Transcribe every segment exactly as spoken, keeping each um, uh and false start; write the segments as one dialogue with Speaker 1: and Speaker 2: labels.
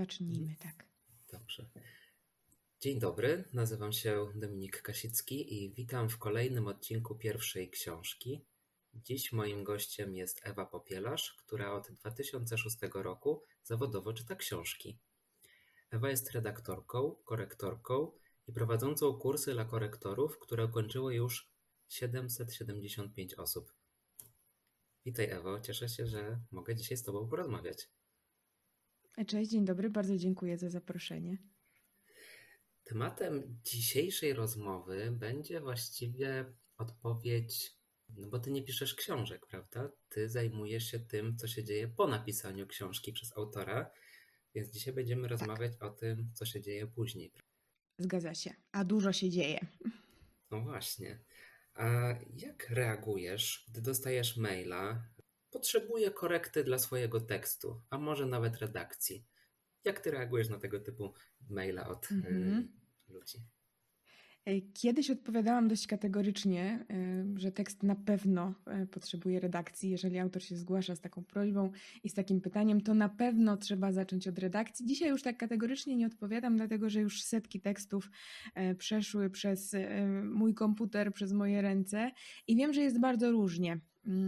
Speaker 1: zacznijmy, tak.
Speaker 2: Dobrze. Dzień dobry, nazywam się Dominik Kasicki i witam w kolejnym odcinku pierwszej książki. Dziś moim gościem jest Ewa Popielarz, która od dwa tysiące szóstego roku zawodowo czyta książki. Ewa jest redaktorką, korektorką i prowadzącą kursy dla korektorów, które ukończyło już siedemset siedemdziesiąt pięć osób. Witaj Ewo, cieszę się, że mogę dzisiaj z Tobą porozmawiać.
Speaker 1: Cześć, dzień dobry, bardzo dziękuję za zaproszenie.
Speaker 2: Tematem dzisiejszej rozmowy będzie właściwie odpowiedź, no bo Ty nie piszesz książek, prawda? Ty zajmujesz się tym, co się dzieje po napisaniu książki przez autora, więc dzisiaj będziemy rozmawiać tak. o tym, co się dzieje później.
Speaker 1: Zgadza się, a dużo się dzieje.
Speaker 2: No właśnie. A jak reagujesz, gdy dostajesz maila, potrzebuję korekty dla swojego tekstu, a może nawet redakcji? Jak ty reagujesz na tego typu maila od mhm. y, ludzi?
Speaker 1: Kiedyś odpowiadałam dość kategorycznie, że tekst na pewno potrzebuje redakcji. Jeżeli autor się zgłasza z taką prośbą i z takim pytaniem, to na pewno trzeba zacząć od redakcji. Dzisiaj już tak kategorycznie nie odpowiadam, dlatego że już setki tekstów przeszły przez mój komputer, przez moje ręce i wiem, że jest bardzo różnie.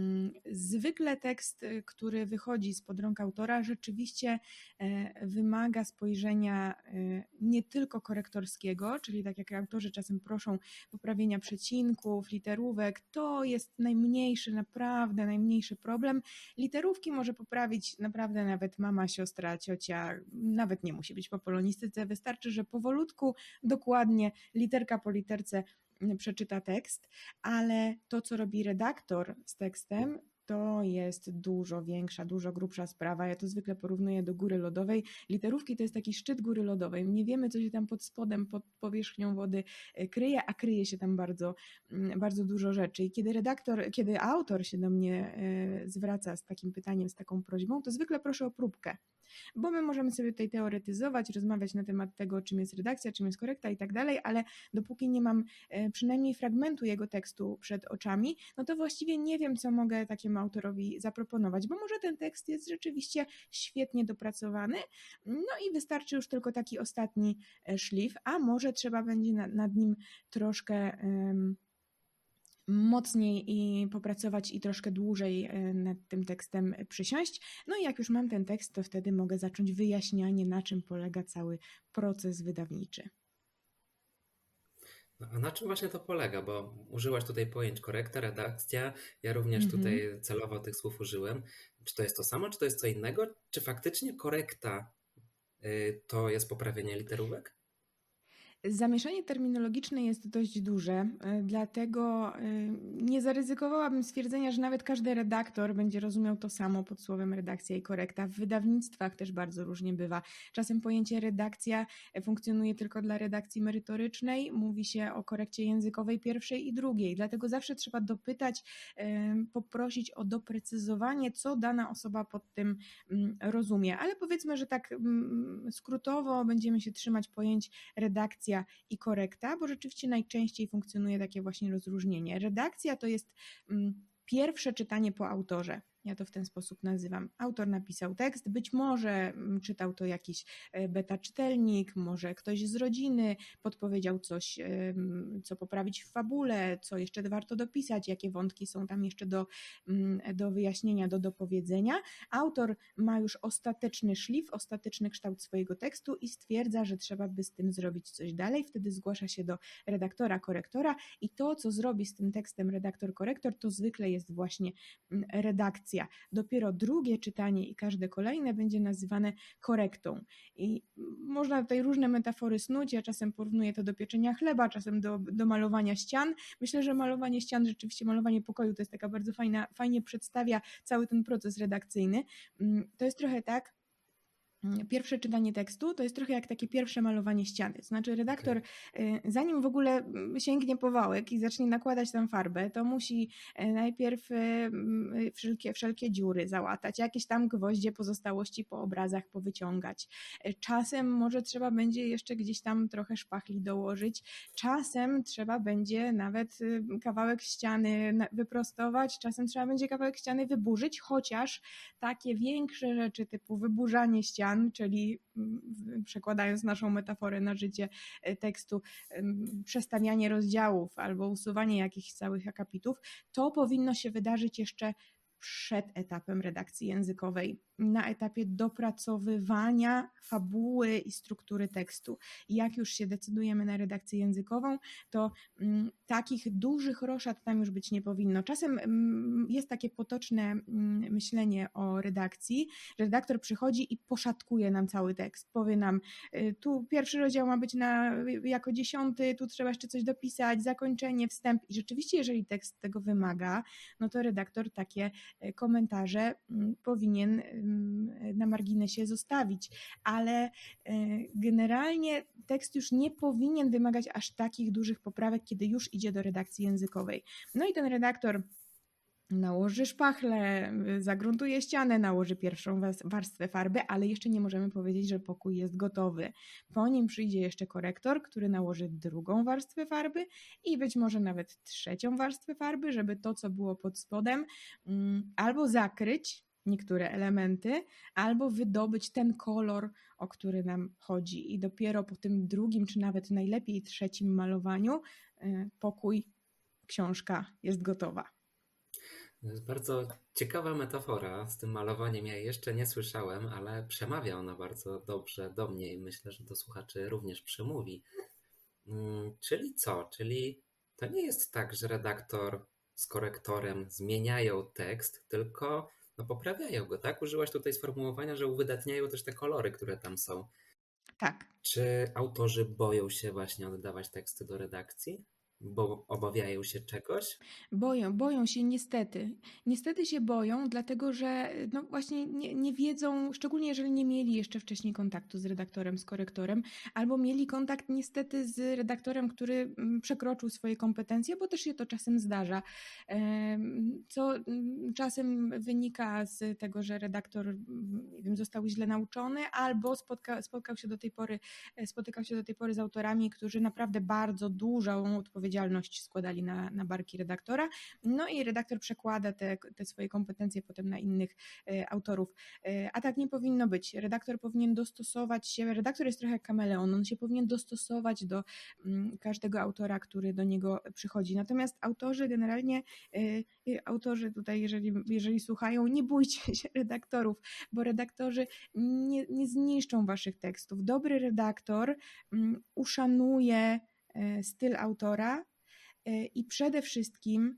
Speaker 1: Zwykle tekst, który wychodzi spod rąk autora, rzeczywiście wymaga spojrzenia nie tylko korektorskiego, czyli tak jak autorzy czasem proszą poprawienia przecinków, literówek, to jest najmniejszy, naprawdę najmniejszy problem. Literówki może poprawić naprawdę nawet mama, siostra, ciocia, nawet nie musi być po polonistyce, wystarczy, że powolutku, dokładnie, literka po literce przeczyta tekst, ale to, co robi redaktor z tekstem, to jest dużo większa, dużo grubsza sprawa. Ja to zwykle porównuję do góry lodowej. Literówki to jest taki szczyt góry lodowej. Nie wiemy, co się tam pod spodem, pod powierzchnią wody kryje, a kryje się tam bardzo, bardzo dużo rzeczy. I kiedy redaktor, kiedy autor się do mnie zwraca z takim pytaniem, z taką prośbą, to zwykle proszę o próbkę. Bo my możemy sobie tutaj teoretyzować, rozmawiać na temat tego, czym jest redakcja, czym jest korekta i tak dalej, ale dopóki nie mam przynajmniej fragmentu jego tekstu przed oczami, no to właściwie nie wiem, co mogę takiemu autorowi zaproponować, bo może ten tekst jest rzeczywiście świetnie dopracowany, no i wystarczy już tylko taki ostatni szlif, a może trzeba będzie nad, nad nim troszkę um, mocniej i popracować i troszkę dłużej nad tym tekstem przysiąść. No i jak już mam ten tekst, to wtedy mogę zacząć wyjaśnianie, na czym polega cały proces wydawniczy.
Speaker 2: No, a na czym właśnie to polega? Bo użyłaś tutaj pojęć korekta, redakcja, ja również mm-hmm. tutaj celowo tych słów użyłem. Czy to jest to samo, czy to jest co innego? Czy faktycznie korekta y, to jest poprawienie literówek?
Speaker 1: Zamieszanie terminologiczne jest dość duże, dlatego nie zaryzykowałabym stwierdzenia, że nawet każdy redaktor będzie rozumiał to samo pod słowem redakcja i korekta. W wydawnictwach też bardzo różnie bywa. Czasem pojęcie redakcja funkcjonuje tylko dla redakcji merytorycznej, mówi się o korekcie językowej pierwszej i drugiej, dlatego zawsze trzeba dopytać, poprosić o doprecyzowanie, co dana osoba pod tym rozumie. Ale powiedzmy, że tak skrótowo będziemy się trzymać pojęć redakcja i korekta, bo rzeczywiście najczęściej funkcjonuje takie właśnie rozróżnienie. Redakcja to jest pierwsze czytanie po autorze. Ja to w ten sposób nazywam. Autor napisał tekst, być może czytał to jakiś beta czytelnik, może ktoś z rodziny podpowiedział coś, co poprawić w fabule, co jeszcze warto dopisać, jakie wątki są tam jeszcze do, do wyjaśnienia, do dopowiedzenia. Autor ma już ostateczny szlif, ostateczny kształt swojego tekstu i stwierdza, że trzeba by z tym zrobić coś dalej. Wtedy zgłasza się do redaktora, korektora i to, co zrobi z tym tekstem redaktor, korektor, to zwykle jest właśnie redakcja. Dopiero drugie czytanie i każde kolejne będzie nazywane korektą. I można tutaj różne metafory snuć, ja czasem porównuję to do pieczenia chleba, czasem do, do malowania ścian. Myślę, że malowanie ścian, rzeczywiście malowanie pokoju to jest taka bardzo fajna, fajnie przedstawia cały ten proces redakcyjny. To jest trochę tak, pierwsze czytanie tekstu to jest trochę jak takie pierwsze malowanie ściany. To znaczy redaktor, okay. zanim w ogóle sięgnie po wałek i zacznie nakładać tam farbę, to musi najpierw wszelkie, wszelkie dziury załatać, jakieś tam gwoździe, pozostałości po obrazach powyciągać. Czasem może trzeba będzie jeszcze gdzieś tam trochę szpachli dołożyć. Czasem trzeba będzie nawet kawałek ściany wyprostować, czasem trzeba będzie kawałek ściany wyburzyć, chociaż takie większe rzeczy typu wyburzanie ściany, rerun, czyli przekładając naszą metaforę na życie tekstu, przestawianie rozdziałów albo usuwanie jakichś całych akapitów, to powinno się wydarzyć jeszcze przed etapem redakcji językowej, na etapie dopracowywania fabuły i struktury tekstu. I jak już się decydujemy na redakcję językową, to m, takich dużych roszad tam już być nie powinno. Czasem m, jest takie potoczne m, myślenie o redakcji, że redaktor przychodzi i poszatkuje nam cały tekst. Powie nam, y, tu pierwszy rozdział ma być na, jako dziesiąty, tu trzeba jeszcze coś dopisać, zakończenie, wstęp. I rzeczywiście, jeżeli tekst tego wymaga, no to redaktor takie komentarze powinien na marginesie zostawić, ale generalnie tekst już nie powinien wymagać aż takich dużych poprawek, kiedy już idzie do redakcji językowej. No i ten redaktor nałoży szpachlę, загruntuje ścianę, nałoży pierwszą warstwę farby, ale jeszcze nie możemy powiedzieć, że pokój jest gotowy. Po nim przyjdzie jeszcze korektor, który nałoży drugą warstwę farby i być może nawet trzecią warstwę farby, żeby to, co było pod spodem, albo zakryć niektóre elementy, albo wydobyć ten kolor, o który nam chodzi. I dopiero po tym drugim, czy nawet najlepiej trzecim malowaniu pokój, książka jest gotowa.
Speaker 2: To jest bardzo ciekawa metafora z tym malowaniem. Ja jej jeszcze nie słyszałem, ale przemawia ona bardzo dobrze do mnie i myślę, że do słuchaczy również przemówi. Czyli co? Czyli to nie jest tak, że redaktor z korektorem zmieniają tekst, tylko no, poprawiają go, tak? Użyłaś tutaj sformułowania, że uwydatniają też te kolory, które tam są.
Speaker 1: Tak.
Speaker 2: Czy autorzy boją się właśnie oddawać teksty do redakcji? Bo obawiają się czegoś?
Speaker 1: Boją, boją się niestety. Niestety się boją, dlatego że no właśnie nie, nie wiedzą, szczególnie jeżeli nie mieli jeszcze wcześniej kontaktu z redaktorem, z korektorem, albo mieli kontakt niestety z redaktorem, który przekroczył swoje kompetencje, bo też się to czasem zdarza. Co czasem wynika z tego, że redaktor, nie wiem, został źle nauczony, albo spotka, spotkał się do tej pory, spotykał się do tej pory z autorami, którzy naprawdę bardzo dużą odpowiedzialność składali na, na barki redaktora, no i redaktor przekłada te, te swoje kompetencje potem na innych e, autorów, e, a tak nie powinno być. Redaktor powinien dostosować się, redaktor jest trochę jak kameleon, on się powinien dostosować do m, każdego autora, który do niego przychodzi. Natomiast autorzy generalnie, e, autorzy tutaj, jeżeli, jeżeli słuchają, nie bójcie się redaktorów, bo redaktorzy nie, nie zniszczą waszych tekstów. Dobry redaktor m, uszanuje styl autora i przede wszystkim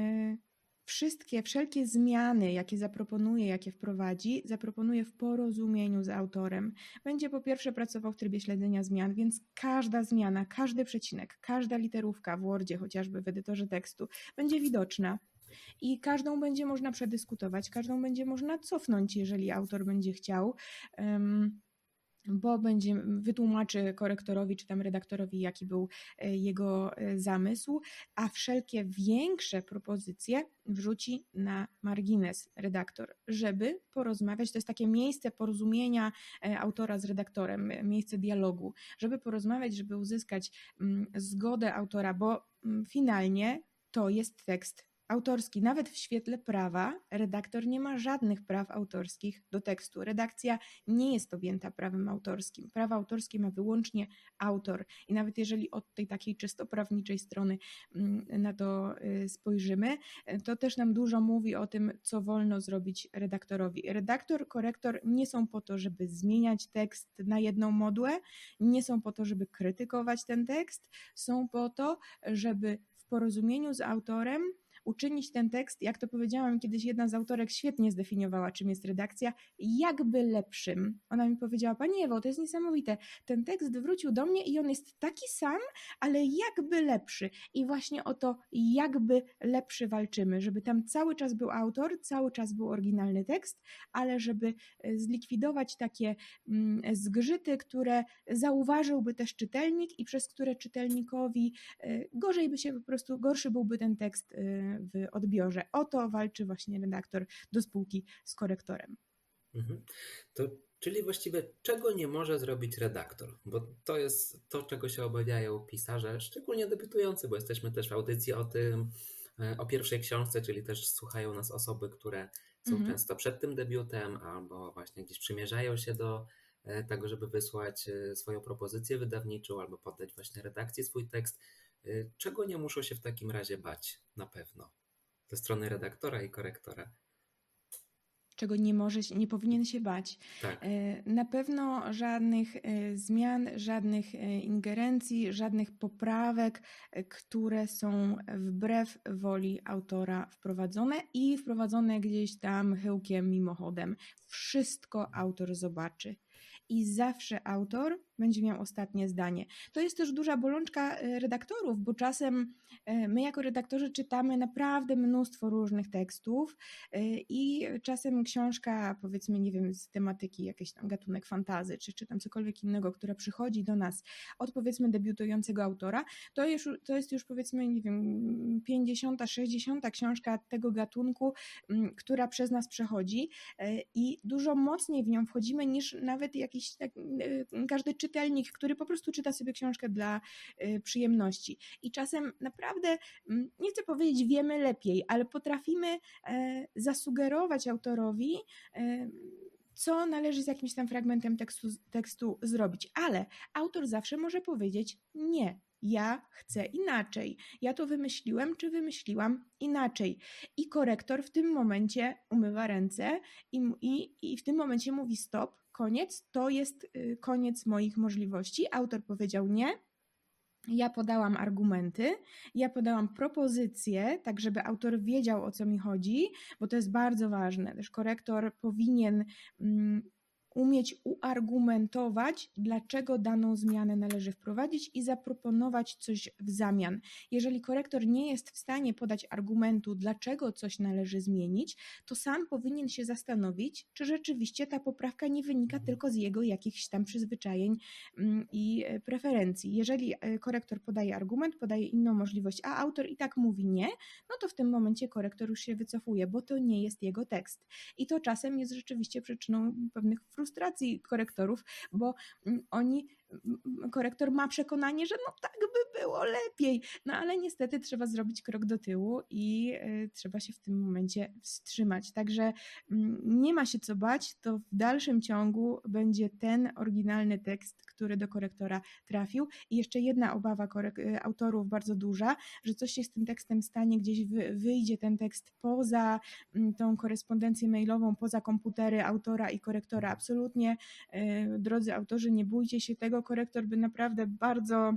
Speaker 1: wszystkie, wszelkie zmiany, jakie zaproponuje, jakie wprowadzi, zaproponuje w porozumieniu z autorem. Będzie po pierwsze pracował w trybie śledzenia zmian, więc każda zmiana, każdy przecinek, każda literówka w Wordzie, chociażby w edytorze tekstu, będzie widoczna. I każdą będzie można przedyskutować, każdą będzie można cofnąć, jeżeli autor będzie chciał. Um, bo będzie wytłumaczy korektorowi czy tam redaktorowi, jaki był jego zamysł, a wszelkie większe propozycje wrzuci na margines redaktor, żeby porozmawiać. To jest takie miejsce porozumienia autora z redaktorem, miejsce dialogu, żeby porozmawiać, żeby uzyskać zgodę autora, bo finalnie to jest tekst autorski. Nawet w świetle prawa redaktor nie ma żadnych praw autorskich do tekstu. Redakcja nie jest objęta prawem autorskim. Prawo autorskie ma wyłącznie autor. I nawet jeżeli od tej takiej czysto prawniczej strony na to spojrzymy, to też nam dużo mówi o tym, co wolno zrobić redaktorowi. Redaktor, korektor nie są po to, żeby zmieniać tekst na jedną modłę, nie są po to, żeby krytykować ten tekst, są po to, żeby w porozumieniu z autorem uczynić ten tekst, jak to powiedziałam kiedyś, jedna z autorek świetnie zdefiniowała, czym jest redakcja, jakby lepszym. Ona mi powiedziała: Pani Ewo, to jest niesamowite, ten tekst wrócił do mnie i on jest taki sam, ale jakby lepszy. I właśnie o to jakby lepszy walczymy, żeby tam cały czas był autor, cały czas był oryginalny tekst, ale żeby zlikwidować takie zgrzyty, które zauważyłby też czytelnik i przez które czytelnikowi gorzej by się po prostu, gorszy byłby ten tekst w odbiorze. O to walczy właśnie redaktor do spółki z korektorem.
Speaker 2: Mhm. To, czyli właściwie czego nie może zrobić redaktor? Bo to jest to, czego się obawiają pisarze, szczególnie debiutujący, bo jesteśmy też w audycji o tym, o pierwszej książce, czyli też słuchają nas osoby, które są mhm. często przed tym debiutem albo właśnie gdzieś przymierzają się do tak żeby wysłać swoją propozycję wydawniczą albo poddać właśnie redakcji swój tekst. Czego nie muszą się w takim razie bać na pewno ze strony redaktora i korektora?
Speaker 1: Czego nie może, nie powinien się bać.
Speaker 2: Tak.
Speaker 1: Na pewno żadnych zmian, żadnych ingerencji, żadnych poprawek, które są wbrew woli autora wprowadzone i wprowadzone gdzieś tam chyłkiem, mimochodem. Wszystko autor zobaczy. I zawsze autor będzie miał ostatnie zdanie. To jest też duża bolączka redaktorów, bo czasem my jako redaktorzy czytamy naprawdę mnóstwo różnych tekstów i czasem książka, powiedzmy, nie wiem, z tematyki, jakiś tam gatunek fantasy, czy, czy tam cokolwiek innego, która przychodzi do nas od, powiedzmy, debiutującego autora, to jest, to jest już, powiedzmy, nie wiem, pięćdziesiąta, sześćdziesiąta książka tego gatunku, która przez nas przechodzi i dużo mocniej w nią wchodzimy niż nawet jakiś tak, każdy czytelnik, który po prostu czyta sobie książkę dla przyjemności. I czasem naprawdę, nie chcę powiedzieć wiemy lepiej, ale potrafimy zasugerować autorowi, co należy z jakimś tam fragmentem tekstu, tekstu zrobić. Ale autor zawsze może powiedzieć nie. Ja chcę inaczej. Ja to wymyśliłem, czy wymyśliłam inaczej. I korektor w tym momencie umywa ręce i, i, i w tym momencie mówi stop, koniec, to jest koniec moich możliwości. Autor powiedział nie. Ja podałam argumenty, ja podałam propozycje, tak żeby autor wiedział, o co mi chodzi, bo to jest bardzo ważne. Też korektor powinien um, umieć uargumentować, dlaczego daną zmianę należy wprowadzić i zaproponować coś w zamian. Jeżeli korektor nie jest w stanie podać argumentu, dlaczego coś należy zmienić, to sam powinien się zastanowić, czy rzeczywiście ta poprawka nie wynika tylko z jego jakichś tam przyzwyczajeń i preferencji. Jeżeli korektor podaje argument, podaje inną możliwość, a autor i tak mówi nie, no to w tym momencie korektor już się wycofuje, bo to nie jest jego tekst. I to czasem jest rzeczywiście przyczyną pewnych frustracji korektorów, bo oni, korektor ma przekonanie, że no tak by było lepiej, no ale niestety trzeba zrobić krok do tyłu i y, trzeba się w tym momencie wstrzymać. Także y, nie ma się co bać, to w dalszym ciągu będzie ten oryginalny tekst, który do korektora trafił. I jeszcze jedna obawa korek- autorów bardzo duża, że coś się z tym tekstem stanie, gdzieś wy- wyjdzie ten tekst poza y, tą korespondencję mailową, poza komputery autora i korektora. Absolutnie, y, drodzy autorzy, nie bójcie się tego, korektor by naprawdę bardzo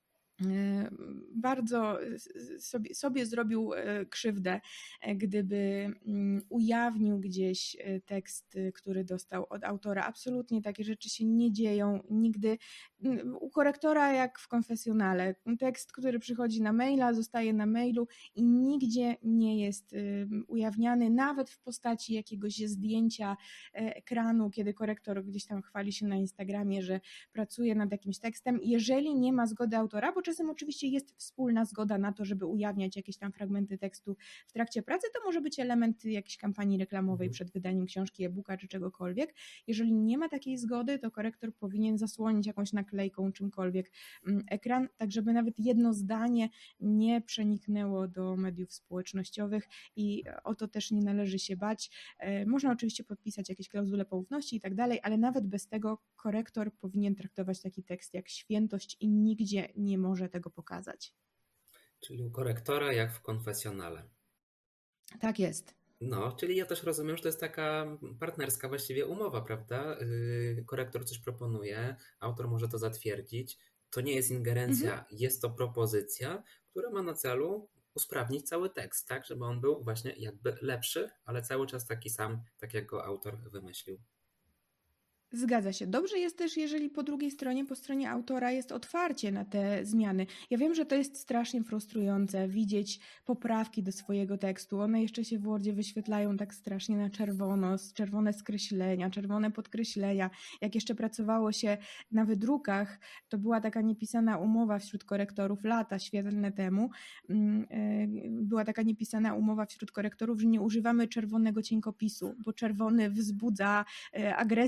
Speaker 1: bardzo sobie, sobie zrobił krzywdę, gdyby ujawnił gdzieś tekst, który dostał od autora. Absolutnie takie rzeczy się nie dzieją nigdy. U korektora jak w konfesjonale. Tekst, który przychodzi na maila, zostaje na mailu i nigdzie nie jest ujawniany, nawet w postaci jakiegoś zdjęcia ekranu, kiedy korektor gdzieś tam chwali się na Instagramie, że pracuje nad jakimś tekstem. Jeżeli nie ma zgody autora, bo czasem oczywiście jest wspólna zgoda na to, żeby ujawniać jakieś tam fragmenty tekstu w trakcie pracy, to może być element jakiejś kampanii reklamowej mhm. przed wydaniem książki, e-booka czy czegokolwiek. Jeżeli nie ma takiej zgody, to korektor powinien zasłonić jakąś naklejką, czymkolwiek ekran, tak żeby nawet jedno zdanie nie przeniknęło do mediów społecznościowych i o to też nie należy się bać. Można oczywiście podpisać jakieś klauzule poufności i tak dalej, ale nawet bez tego korektor powinien traktować taki tekst jak świętość i nigdzie nie może tego pokazać.
Speaker 2: Czyli u korektora jak w konfesjonale.
Speaker 1: Tak jest.
Speaker 2: No, czyli ja też rozumiem, że to jest taka partnerska właściwie umowa, prawda? Korektor coś proponuje, autor może to zatwierdzić. To nie jest ingerencja, mhm. jest to propozycja, która ma na celu usprawnić cały tekst, tak? Żeby on był właśnie jakby lepszy, ale cały czas taki sam, tak jak go autor wymyślił.
Speaker 1: Zgadza się. Dobrze jest też, jeżeli po drugiej stronie, po stronie autora jest otwarcie na te zmiany. Ja wiem, że to jest strasznie frustrujące, widzieć poprawki do swojego tekstu. One jeszcze się w Wordzie wyświetlają tak strasznie na czerwono, czerwone skreślenia, czerwone podkreślenia. Jak jeszcze pracowało się na wydrukach, to była taka niepisana umowa wśród korektorów lata świetlne temu. Była taka niepisana umowa wśród korektorów, że nie używamy czerwonego cienkopisu, bo czerwony wzbudza agresję i nie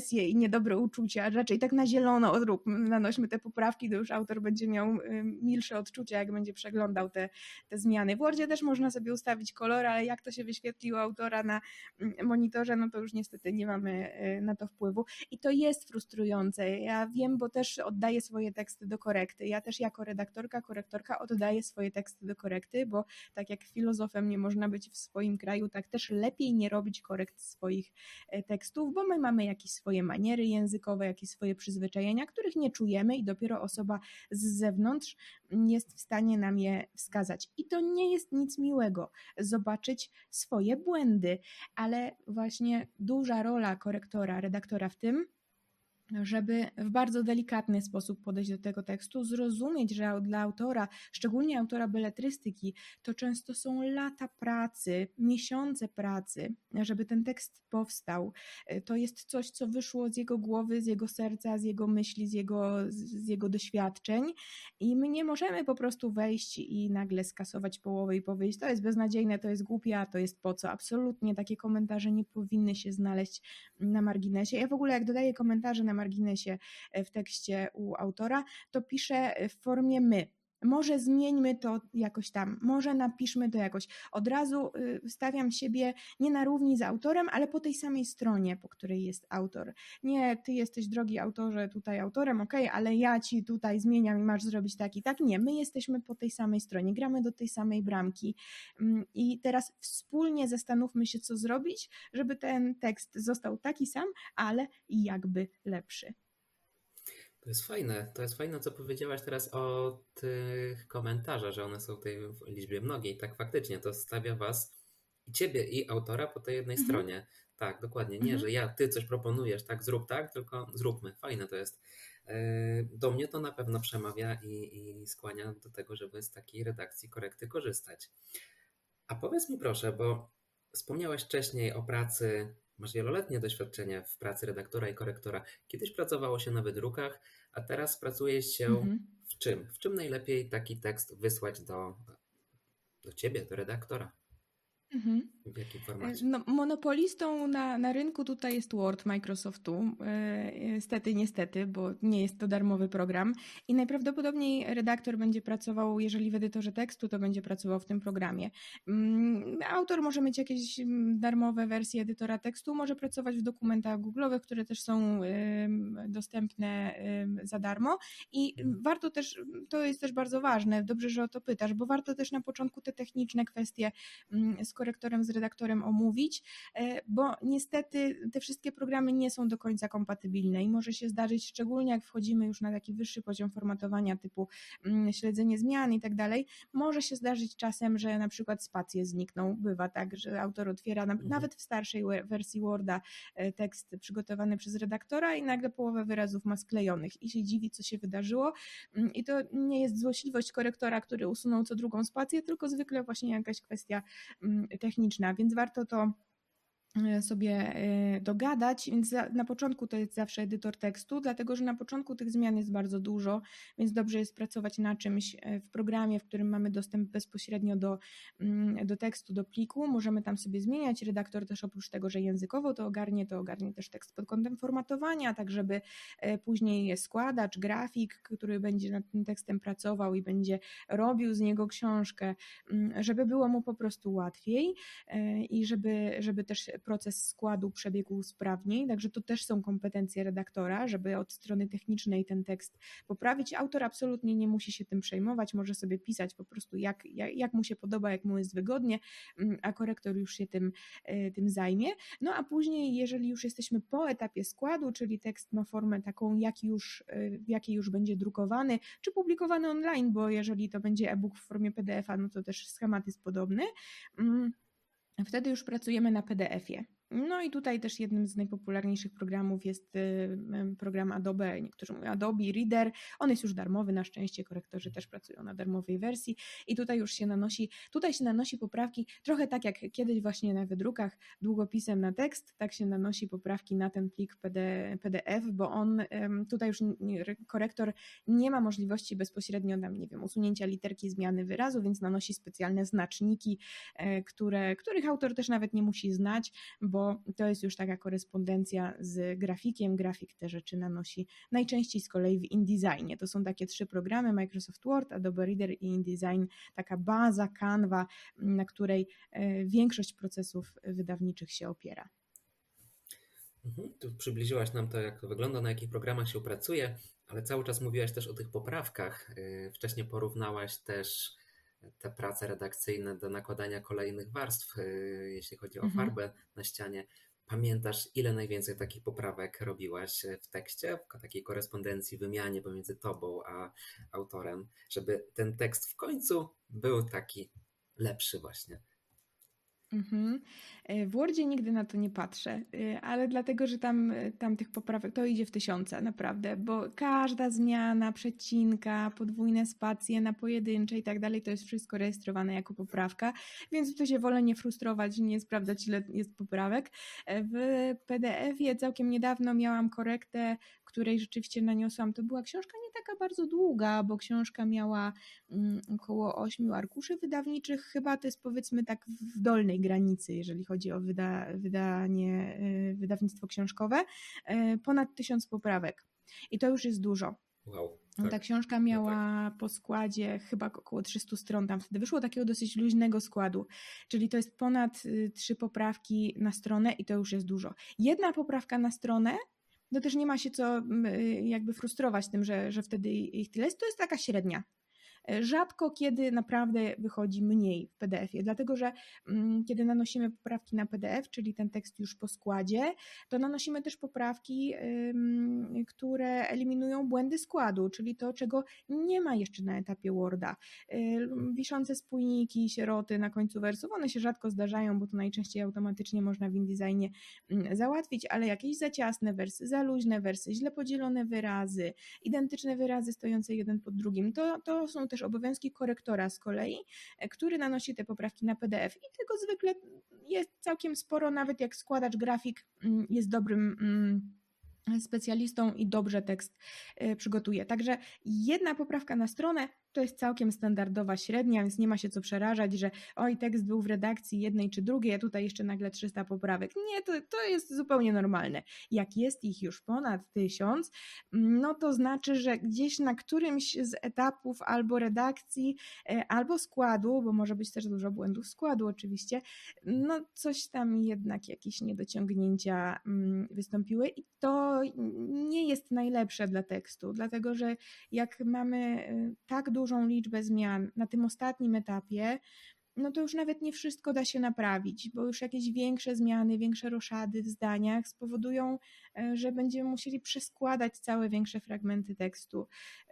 Speaker 1: dobre uczucia, raczej tak na zielono odrób, nanośmy te poprawki, to już autor będzie miał milsze odczucia, jak będzie przeglądał te, te zmiany. W Wordzie też można sobie ustawić kolor, ale jak to się wyświetli u autora na monitorze, no to już niestety nie mamy na to wpływu i to jest frustrujące. Ja wiem, bo też oddaję swoje teksty do korekty. Ja też jako redaktorka, korektorka oddaję swoje teksty do korekty, bo tak jak filozofem nie można być w swoim kraju, tak też lepiej nie robić korekt swoich tekstów, bo my mamy jakieś swoje maniery językowe, jakieś swoje przyzwyczajenia, których nie czujemy i dopiero osoba z zewnątrz jest w stanie nam je wskazać. I to nie jest nic miłego, zobaczyć swoje błędy, ale właśnie duża rola korektora, redaktora w tym, żeby w bardzo delikatny sposób podejść do tego tekstu, zrozumieć, że dla autora, szczególnie autora beletrystyki, to często są lata pracy, miesiące pracy, żeby ten tekst powstał. To jest coś, co wyszło z jego głowy, z jego serca, z jego myśli, z jego, z jego doświadczeń i my nie możemy po prostu wejść i nagle skasować połowę i powiedzieć, to jest beznadziejne, to jest głupie, a to jest po co. Absolutnie takie komentarze nie powinny się znaleźć na marginesie. Ja w ogóle jak dodaję komentarze na marginesie w tekście u autora, to piszę w formie my. Może zmieńmy to jakoś tam, może napiszmy to jakoś. Od razu stawiam siebie nie na równi z autorem, ale po tej samej stronie, po której jest autor. Nie, ty jesteś, drogi autorze, tutaj autorem, okej, okay, ale ja ci tutaj zmieniam i masz zrobić tak i tak. Nie, my jesteśmy po tej samej stronie, gramy do tej samej bramki i teraz wspólnie zastanówmy się, co zrobić, żeby ten tekst został taki sam, ale jakby lepszy.
Speaker 2: To jest fajne, to jest fajne, co powiedziałaś teraz o tych komentarzach, że one są w tej liczbie mnogiej. Tak, faktycznie, to stawia was i ciebie, i autora po tej jednej mhm. stronie. Tak, dokładnie. Nie, mhm. że ja, ty coś proponujesz, tak, zrób tak, tylko zróbmy. Fajne to jest. Do mnie to na pewno przemawia i, i skłania do tego, żeby z takiej redakcji korekty korzystać. A powiedz mi proszę, bo wspomniałaś wcześniej o pracy. Masz wieloletnie doświadczenie w pracy redaktora i korektora. Kiedyś pracowało się na wydrukach, a teraz pracuje się mhm. w czym? W czym najlepiej taki tekst wysłać do, do ciebie, do redaktora?
Speaker 1: Mhm.
Speaker 2: W jakim formacie?
Speaker 1: No, monopolistą na, na rynku tutaj jest Word Microsoftu. Niestety, niestety, bo nie jest to darmowy program i najprawdopodobniej redaktor będzie pracował, jeżeli w edytorze tekstu, to będzie pracował w tym programie. Autor może mieć jakieś darmowe wersje edytora tekstu, może pracować w dokumentach google'owych, które też są dostępne za darmo i warto też, to jest też bardzo ważne, dobrze, że o to pytasz, bo warto też na początku te techniczne kwestie z korektorem, z redaktorem omówić, bo niestety te wszystkie programy nie są do końca kompatybilne i może się zdarzyć, szczególnie jak wchodzimy już na taki wyższy poziom formatowania typu śledzenie zmian i tak dalej, może się zdarzyć czasem, że na przykład spacje znikną. Bywa tak, że autor otwiera na, nawet w starszej wersji Worda tekst przygotowany przez redaktora i nagle połowę wyrazów ma sklejonych i się dziwi, co się wydarzyło i to nie jest złośliwość korektora, który usunął co drugą spację, tylko zwykle właśnie jakaś kwestia techniczna, więc warto to sobie dogadać, więc na początku to jest zawsze edytor tekstu, dlatego że na początku tych zmian jest bardzo dużo, więc dobrze jest pracować na czymś w programie, w którym mamy dostęp bezpośrednio do, do tekstu, do pliku, możemy tam sobie zmieniać, redaktor też oprócz tego, że językowo to ogarnie, to ogarnie też tekst pod kątem formatowania, tak żeby później składacz, grafik, który będzie nad tym tekstem pracował i będzie robił z niego książkę, żeby było mu po prostu łatwiej i żeby, żeby też proces składu przebiegł sprawniej, także to też są kompetencje redaktora, żeby od strony technicznej ten tekst poprawić. Autor absolutnie nie musi się tym przejmować, może sobie pisać po prostu jak, jak, jak mu się podoba, jak mu jest wygodnie, a korektor już się tym, tym zajmie. No a później, jeżeli już jesteśmy po etapie składu, czyli tekst ma formę taką, jak już, w jakiej już będzie drukowany, czy publikowany online, bo jeżeli to będzie e-book w formie P D F a, no to też schemat jest podobny. Wtedy już pracujemy na P D F ie. No i tutaj też jednym z najpopularniejszych programów jest program Adobe, niektórzy mówią Adobe Reader, on jest już darmowy, na szczęście korektorzy też pracują na darmowej wersji i tutaj już się nanosi, tutaj się nanosi poprawki, trochę tak jak kiedyś właśnie na wydrukach długopisem na tekst, tak się nanosi poprawki na ten plik P D F, bo on, tutaj już korektor nie ma możliwości bezpośrednio tam, nie wiem, usunięcia literki, zmiany wyrazu, więc nanosi specjalne znaczniki, które, których autor też nawet nie musi znać, bo bo to jest już taka korespondencja z grafikiem. Grafik te rzeczy nanosi najczęściej z kolei w InDesignie. To są takie trzy programy: Microsoft Word, Adobe Reader i InDesign, taka baza Canva, na której większość procesów wydawniczych się opiera.
Speaker 2: Mhm, tu przybliżyłaś nam to, jak to wygląda, na jakich programach się pracuje, ale cały czas mówiłaś też o tych poprawkach. Wcześniej porównałaś też te prace redakcyjne do nakładania kolejnych warstw, jeśli chodzi o
Speaker 1: Mhm.
Speaker 2: farbę na ścianie. Pamiętasz, ile najwięcej takich poprawek robiłaś w tekście, w takiej korespondencji, wymianie pomiędzy tobą a autorem, żeby ten tekst w końcu był taki lepszy właśnie?
Speaker 1: Mhm. W Wordzie nigdy na to nie patrzę, ale dlatego, że tam, tam tych poprawek to idzie w tysiące, naprawdę, bo każda zmiana, przecinka, podwójne spacje na pojedyncze i tak dalej, to jest wszystko rejestrowane jako poprawka, więc tu się wolę nie frustrować, nie sprawdzać, ile jest poprawek. W P D F-ie całkiem niedawno miałam korektę, której rzeczywiście naniosłam. To była książka nie taka bardzo długa, bo książka miała um, około ośmiu arkuszy wydawniczych, chyba to jest powiedzmy tak w dolnej granicy, jeżeli chodzi o wyda, wydanie, wydawnictwo książkowe, ponad tysiąc poprawek. I to już jest dużo.
Speaker 2: Wow,
Speaker 1: tak. Ta książka miała
Speaker 2: no tak.
Speaker 1: po składzie chyba około trzysta stron, tam wtedy wyszło takiego dosyć luźnego składu, czyli to jest ponad trzy poprawki na stronę i to już jest dużo. Jedna poprawka na stronę, to też nie ma się co jakby frustrować tym, że, że wtedy ich tyle jest, to jest taka średnia. Rzadko kiedy naprawdę wychodzi mniej w P D F-ie, dlatego że mm, kiedy nanosimy poprawki na P D F, czyli ten tekst już po składzie, to nanosimy też poprawki, ym, które eliminują błędy składu, czyli to, czego nie ma jeszcze na etapie Worda. Ym, wiszące spójniki, sieroty na końcu wersów, one się rzadko zdarzają, bo to najczęściej automatycznie można w InDesignie ym, załatwić, ale jakieś za ciasne wersy, za luźne wersy, źle podzielone wyrazy, identyczne wyrazy stojące jeden pod drugim, to, to są też obowiązki korektora z kolei, który nanosi te poprawki na P D F i tego zwykle jest całkiem sporo, nawet jak składacz grafik jest dobrym specjalistą i dobrze tekst przygotuje. Także jedna poprawka na stronę to jest całkiem standardowa średnia, więc nie ma się co przerażać, że oj, tekst był w redakcji jednej czy drugiej, a tutaj jeszcze nagle trzysta poprawek. Nie, to, to jest zupełnie normalne. Jak jest ich już ponad tysiąc, no to znaczy, że gdzieś na którymś z etapów albo redakcji, albo składu, bo może być też dużo błędów składu oczywiście, no coś tam jednak jakieś niedociągnięcia wystąpiły i to nie jest najlepsze dla tekstu, dlatego że jak mamy tak dużą liczbę zmian na tym ostatnim etapie, no to już nawet nie wszystko da się naprawić, bo już jakieś większe zmiany, większe roszady w zdaniach spowodują, że będziemy musieli przeskładać całe większe fragmenty tekstu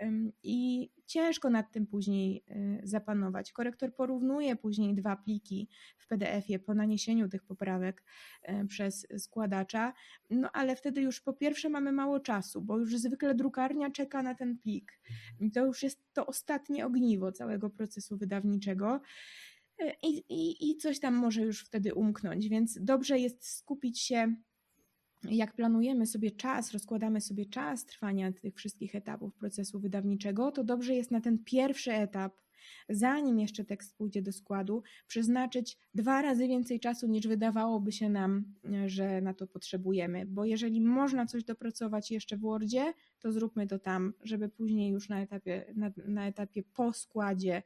Speaker 1: i ciężko nad tym później zapanować. Korektor porównuje później dwa pliki w P D F-ie po naniesieniu tych poprawek przez składacza, no ale wtedy już po pierwsze mamy mało czasu, bo już zwykle drukarnia czeka na ten plik. I to już jest to ostatnie ogniwo całego procesu wydawniczego. I, i, I coś tam może już wtedy umknąć, więc dobrze jest skupić się, jak planujemy sobie czas, rozkładamy sobie czas trwania tych wszystkich etapów procesu wydawniczego, to dobrze jest na ten pierwszy etap, zanim jeszcze tekst pójdzie do składu, przeznaczyć dwa razy więcej czasu, niż wydawałoby się nam, że na to potrzebujemy, bo jeżeli można coś dopracować jeszcze w Wordzie, to zróbmy to tam, żeby później już na etapie, na, na etapie po składzie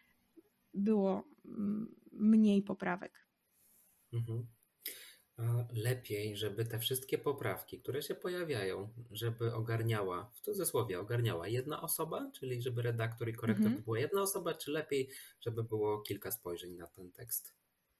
Speaker 1: było mniej poprawek.
Speaker 2: Mhm. Lepiej, żeby te wszystkie poprawki, które się pojawiają, żeby ogarniała, w cudzysłowie ogarniała jedna osoba, czyli żeby redaktor i korektor
Speaker 1: Mhm.
Speaker 2: to była jedna osoba, czy lepiej, żeby było kilka spojrzeń na ten tekst?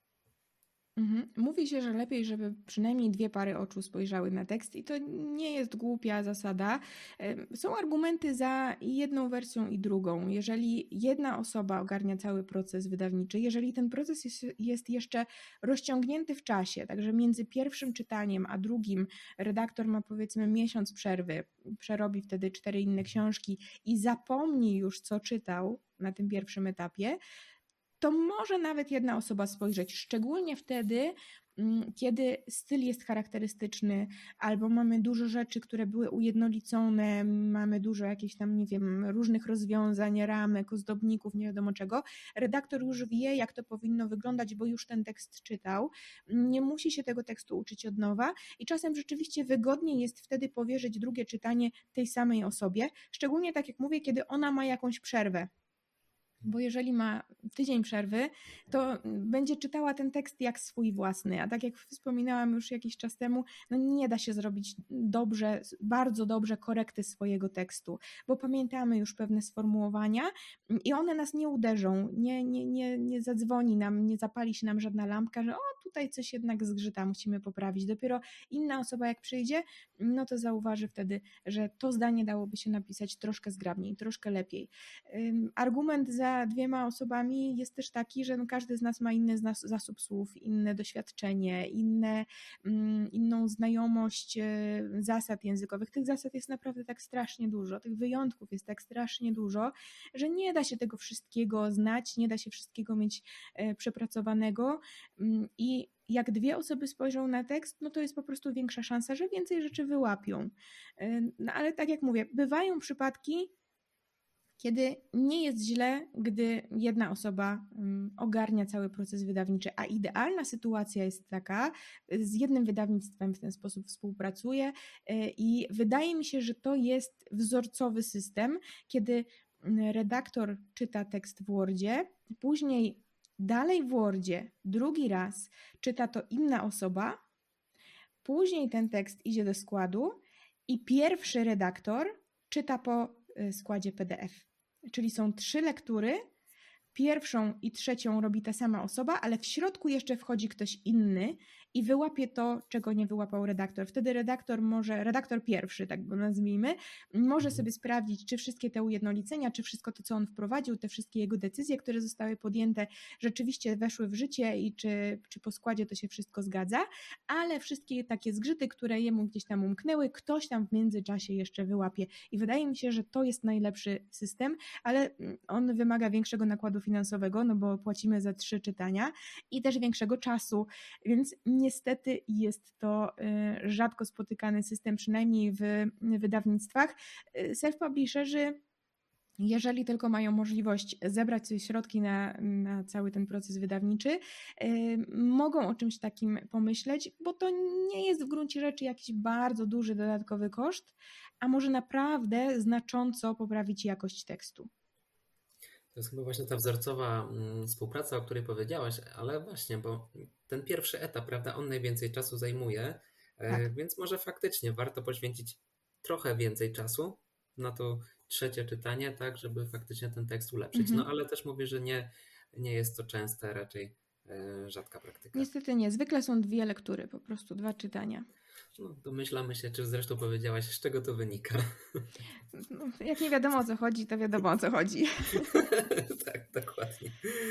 Speaker 1: Mhm. Mówi się, że lepiej, żeby przynajmniej dwie pary oczu spojrzały na tekst i to nie jest głupia zasada. Są argumenty za jedną wersją i drugą. Jeżeli jedna osoba ogarnia cały proces wydawniczy, jeżeli ten proces jest, jest jeszcze rozciągnięty w czasie, także między pierwszym czytaniem a drugim redaktor ma powiedzmy miesiąc przerwy, przerobi wtedy cztery inne książki i zapomni już, co czytał na tym pierwszym etapie, to może nawet jedna osoba spojrzeć, szczególnie wtedy, kiedy styl jest charakterystyczny, albo mamy dużo rzeczy, które były ujednolicone, mamy dużo jakichś tam, nie wiem, różnych rozwiązań, ramek, ozdobników, nie wiadomo czego, redaktor już wie, jak to powinno wyglądać, bo już ten tekst czytał, nie musi się tego tekstu uczyć od nowa i czasem rzeczywiście wygodniej jest wtedy powierzyć drugie czytanie tej samej osobie, szczególnie tak jak mówię, kiedy ona ma jakąś przerwę. Bo jeżeli ma tydzień przerwy, to będzie czytała ten tekst jak swój własny, a tak jak wspominałam już jakiś czas temu, no nie da się zrobić dobrze, bardzo dobrze korekty swojego tekstu, bo pamiętamy już pewne sformułowania i one nas nie uderzą, nie, nie, nie, nie zadzwoni nam, nie zapali się nam żadna lampka, że o, tutaj coś jednak zgrzyta, musimy poprawić. Dopiero inna osoba jak przyjdzie, no to zauważy wtedy, że to zdanie dałoby się napisać troszkę zgrabniej, troszkę lepiej. Argument za dwiema osobami jest też taki, że no każdy z nas ma inny zasób słów, inne doświadczenie, inne, inną znajomość zasad językowych. Tych zasad jest naprawdę tak strasznie dużo, tych wyjątków jest tak strasznie dużo, że nie da się tego wszystkiego znać, nie da się wszystkiego mieć przepracowanego i jak dwie osoby spojrzą na tekst, no to jest po prostu większa szansa, że więcej rzeczy wyłapią. No ale tak jak mówię, bywają przypadki, kiedy nie jest źle, gdy jedna osoba ogarnia cały proces wydawniczy, a idealna sytuacja jest taka, z jednym wydawnictwem w ten sposób współpracuję i wydaje mi się, że to jest wzorcowy system, kiedy redaktor czyta tekst w Wordzie, później dalej w Wordzie drugi raz czyta to inna osoba, później ten tekst idzie do składu i pierwszy redaktor czyta po składzie P D F. Czyli są trzy lektury, pierwszą i trzecią robi ta sama osoba, ale w środku jeszcze wchodzi ktoś inny i wyłapie to, czego nie wyłapał redaktor. Wtedy redaktor może, redaktor pierwszy, tak go nazwijmy, może sobie sprawdzić, czy wszystkie te ujednolicenia, czy wszystko to, co on wprowadził, te wszystkie jego decyzje, które zostały podjęte, rzeczywiście weszły w życie i czy, czy po składzie to się wszystko zgadza, ale wszystkie takie zgrzyty, które jemu gdzieś tam umknęły, ktoś tam w międzyczasie jeszcze wyłapie. I wydaje mi się, że to jest najlepszy system, ale on wymaga większego nakładu finansowego, no bo płacimy za trzy czytania i też większego czasu, więc niestety jest to rzadko spotykany system, przynajmniej w wydawnictwach. Self-publisherzy, jeżeli tylko mają możliwość zebrać sobie środki na, na cały ten proces wydawniczy, mogą o czymś takim pomyśleć, bo to nie jest w gruncie rzeczy jakiś bardzo duży dodatkowy koszt, a może naprawdę znacząco poprawić jakość tekstu.
Speaker 2: To jest chyba właśnie ta wzorcowa współpraca, o której powiedziałaś, ale właśnie, bo ten pierwszy etap, prawda, on najwięcej czasu zajmuje, tak. Więc może faktycznie warto poświęcić trochę więcej czasu na to trzecie czytanie, tak, żeby faktycznie ten tekst ulepszyć. Mhm. No ale też mówię, że nie, nie jest to częste, raczej rzadka praktyka.
Speaker 1: Niestety nie, zwykle są dwie lektury, po prostu dwa czytania.
Speaker 2: No, domyślamy się, czy zresztą powiedziałaś, z czego to wynika.
Speaker 1: No, jak nie wiadomo o co chodzi, to wiadomo o co chodzi.
Speaker 2: Tak, dokładnie.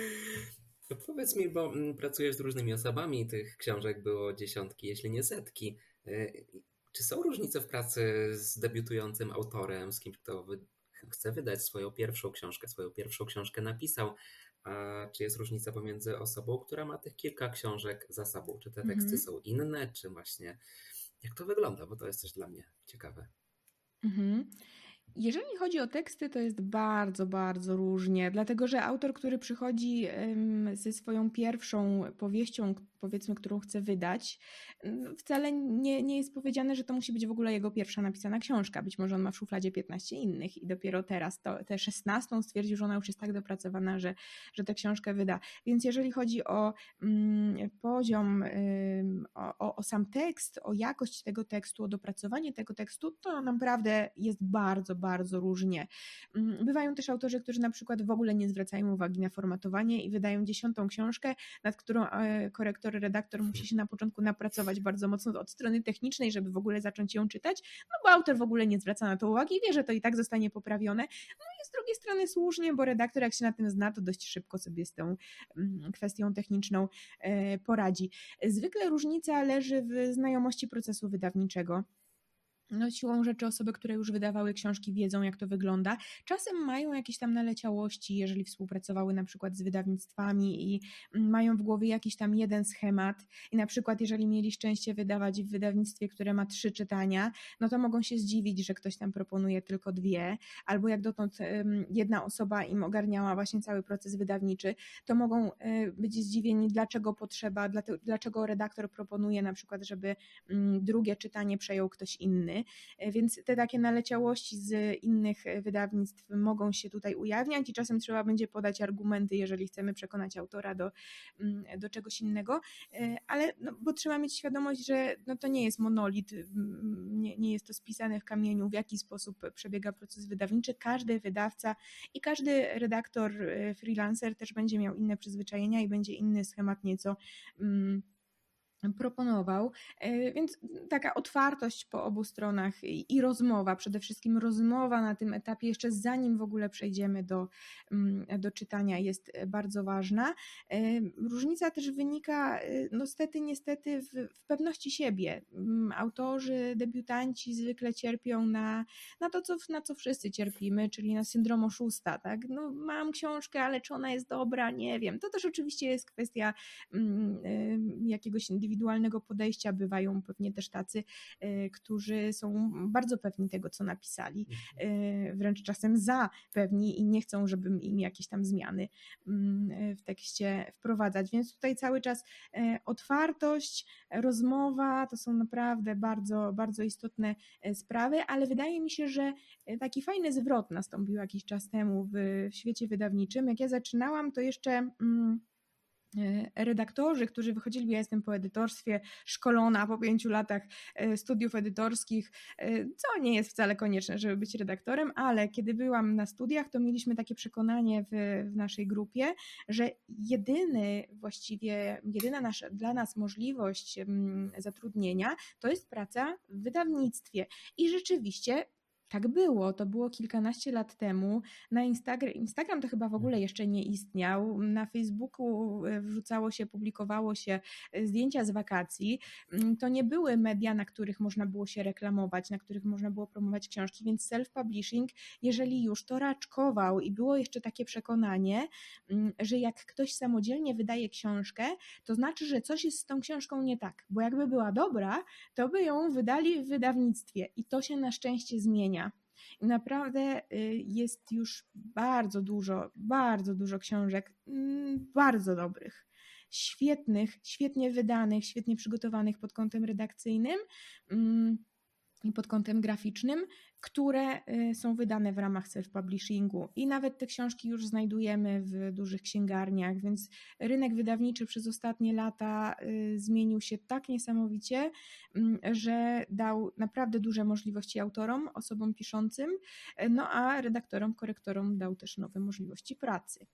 Speaker 2: To powiedz mi, bo pracujesz z różnymi osobami, tych książek było dziesiątki, jeśli nie setki. Czy są różnice w pracy z debiutującym autorem, z kimś, kto wy- chce wydać swoją pierwszą książkę, swoją pierwszą książkę napisał? A czy jest różnica pomiędzy osobą, która ma tych kilka książek za sobą? Czy te teksty mhm. są inne, czy właśnie jak to wygląda? Bo to jest też dla mnie ciekawe.
Speaker 1: Mhm. Jeżeli chodzi o teksty, to jest bardzo, bardzo różnie, dlatego że autor, który przychodzi ze swoją pierwszą powieścią, powiedzmy, którą chce wydać, wcale nie, nie jest powiedziane, że to musi być w ogóle jego pierwsza napisana książka. Być może on ma w szufladzie piętnaście innych i dopiero teraz to, tę szesnastą stwierdził, że ona już jest tak dopracowana, że, że tę książkę wyda. Więc jeżeli chodzi o mm, poziom, ym, o, o sam tekst, o jakość tego tekstu, o dopracowanie tego tekstu, to naprawdę jest bardzo, bardzo różnie. Bywają też autorzy, którzy na przykład w ogóle nie zwracają uwagi na formatowanie i wydają dziesiątą książkę, nad którą korektor, redaktor musi się na początku napracować bardzo mocno od strony technicznej, żeby w ogóle zacząć ją czytać, no bo autor w ogóle nie zwraca na to uwagi i wie, że to i tak zostanie poprawione. No i z drugiej strony słusznie, bo redaktor jak się na tym zna, to dość szybko sobie z tą kwestią techniczną poradzi. Zwykle różnica leży w znajomości procesu wydawniczego. No, siłą rzeczy osoby, które już wydawały książki, wiedzą, jak to wygląda. Czasem mają jakieś tam naleciałości, jeżeli współpracowały na przykład z wydawnictwami i mają w głowie jakiś tam jeden schemat i na przykład jeżeli mieli szczęście wydawać w wydawnictwie, które ma trzy czytania, no to mogą się zdziwić, że ktoś tam proponuje tylko dwie, albo jak dotąd jedna osoba im ogarniała właśnie cały proces wydawniczy, to mogą być zdziwieni, dlaczego potrzeba, dlaczego redaktor proponuje na przykład, żeby drugie czytanie przejął ktoś inny. Więc te takie naleciałości z innych wydawnictw mogą się tutaj ujawniać i czasem trzeba będzie podać argumenty, jeżeli chcemy przekonać autora do, do czegoś innego, ale no, bo trzeba mieć świadomość, że no, to nie jest monolit, nie, nie jest to spisane w kamieniu, w jaki sposób przebiega proces wydawniczy. Każdy wydawca i każdy redaktor, freelancer też będzie miał inne przyzwyczajenia i będzie inny schemat nieco proponował, więc taka otwartość po obu stronach i rozmowa, przede wszystkim rozmowa na tym etapie, jeszcze zanim w ogóle przejdziemy do, do czytania, jest bardzo ważna. Różnica też wynika no niestety, niestety w, w pewności siebie. Autorzy, debiutanci zwykle cierpią na, na to, co, na co wszyscy cierpimy, czyli na syndrom oszusta. Tak? No, mam książkę, ale czy ona jest dobra? Nie wiem. To też oczywiście jest kwestia um, jakiegoś indywidualnego indywidualnego podejścia. Bywają pewnie też tacy, którzy są bardzo pewni tego, co napisali, wręcz czasem za pewni i nie chcą, żeby im jakieś tam zmiany w tekście wprowadzać. Więc tutaj cały czas otwartość, rozmowa to są naprawdę bardzo, bardzo istotne sprawy, ale wydaje mi się, że taki fajny zwrot nastąpił jakiś czas temu w świecie wydawniczym. Jak ja zaczynałam, to jeszcze redaktorzy, którzy wychodzili, ja jestem po edytorstwie, szkolona po pięciu latach studiów edytorskich, co nie jest wcale konieczne, żeby być redaktorem, ale kiedy byłam na studiach, to mieliśmy takie przekonanie w, w naszej grupie, że jedyny właściwie, jedyna nasza, dla nas możliwość zatrudnienia to jest praca w wydawnictwie. I rzeczywiście tak było, to było kilkanaście lat temu. Na Instagram, Instagram to chyba w ogóle jeszcze nie istniał. Na Facebooku wrzucało się, publikowało się zdjęcia z wakacji. To nie były media, na których można było się reklamować, na których można było promować książki, więc self-publishing, jeżeli już, to raczkował i było jeszcze takie przekonanie, że jak ktoś samodzielnie wydaje książkę, to znaczy, że coś jest z tą książką nie tak, bo jakby była dobra, to by ją wydali w wydawnictwie i to się na szczęście zmienia. I naprawdę jest już bardzo dużo, bardzo dużo książek, bardzo dobrych, świetnych, świetnie wydanych, świetnie przygotowanych pod kątem redakcyjnym i pod kątem graficznym, które są wydane w ramach self-publishingu i nawet te książki już znajdujemy w dużych księgarniach, więc rynek wydawniczy przez ostatnie lata zmienił się tak niesamowicie, że dał naprawdę duże możliwości autorom, osobom piszącym, no a redaktorom, korektorom dał też nowe możliwości pracy.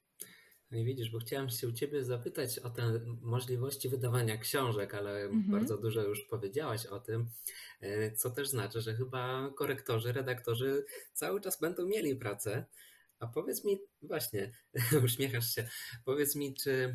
Speaker 2: No i widzisz, bo chciałam się u Ciebie zapytać o te możliwości wydawania książek, ale mhm. bardzo dużo już powiedziałaś o tym, co też znaczy, że chyba korektorzy, redaktorzy cały czas będą mieli pracę. A powiedz mi, właśnie, uśmiechasz się, powiedz mi, czy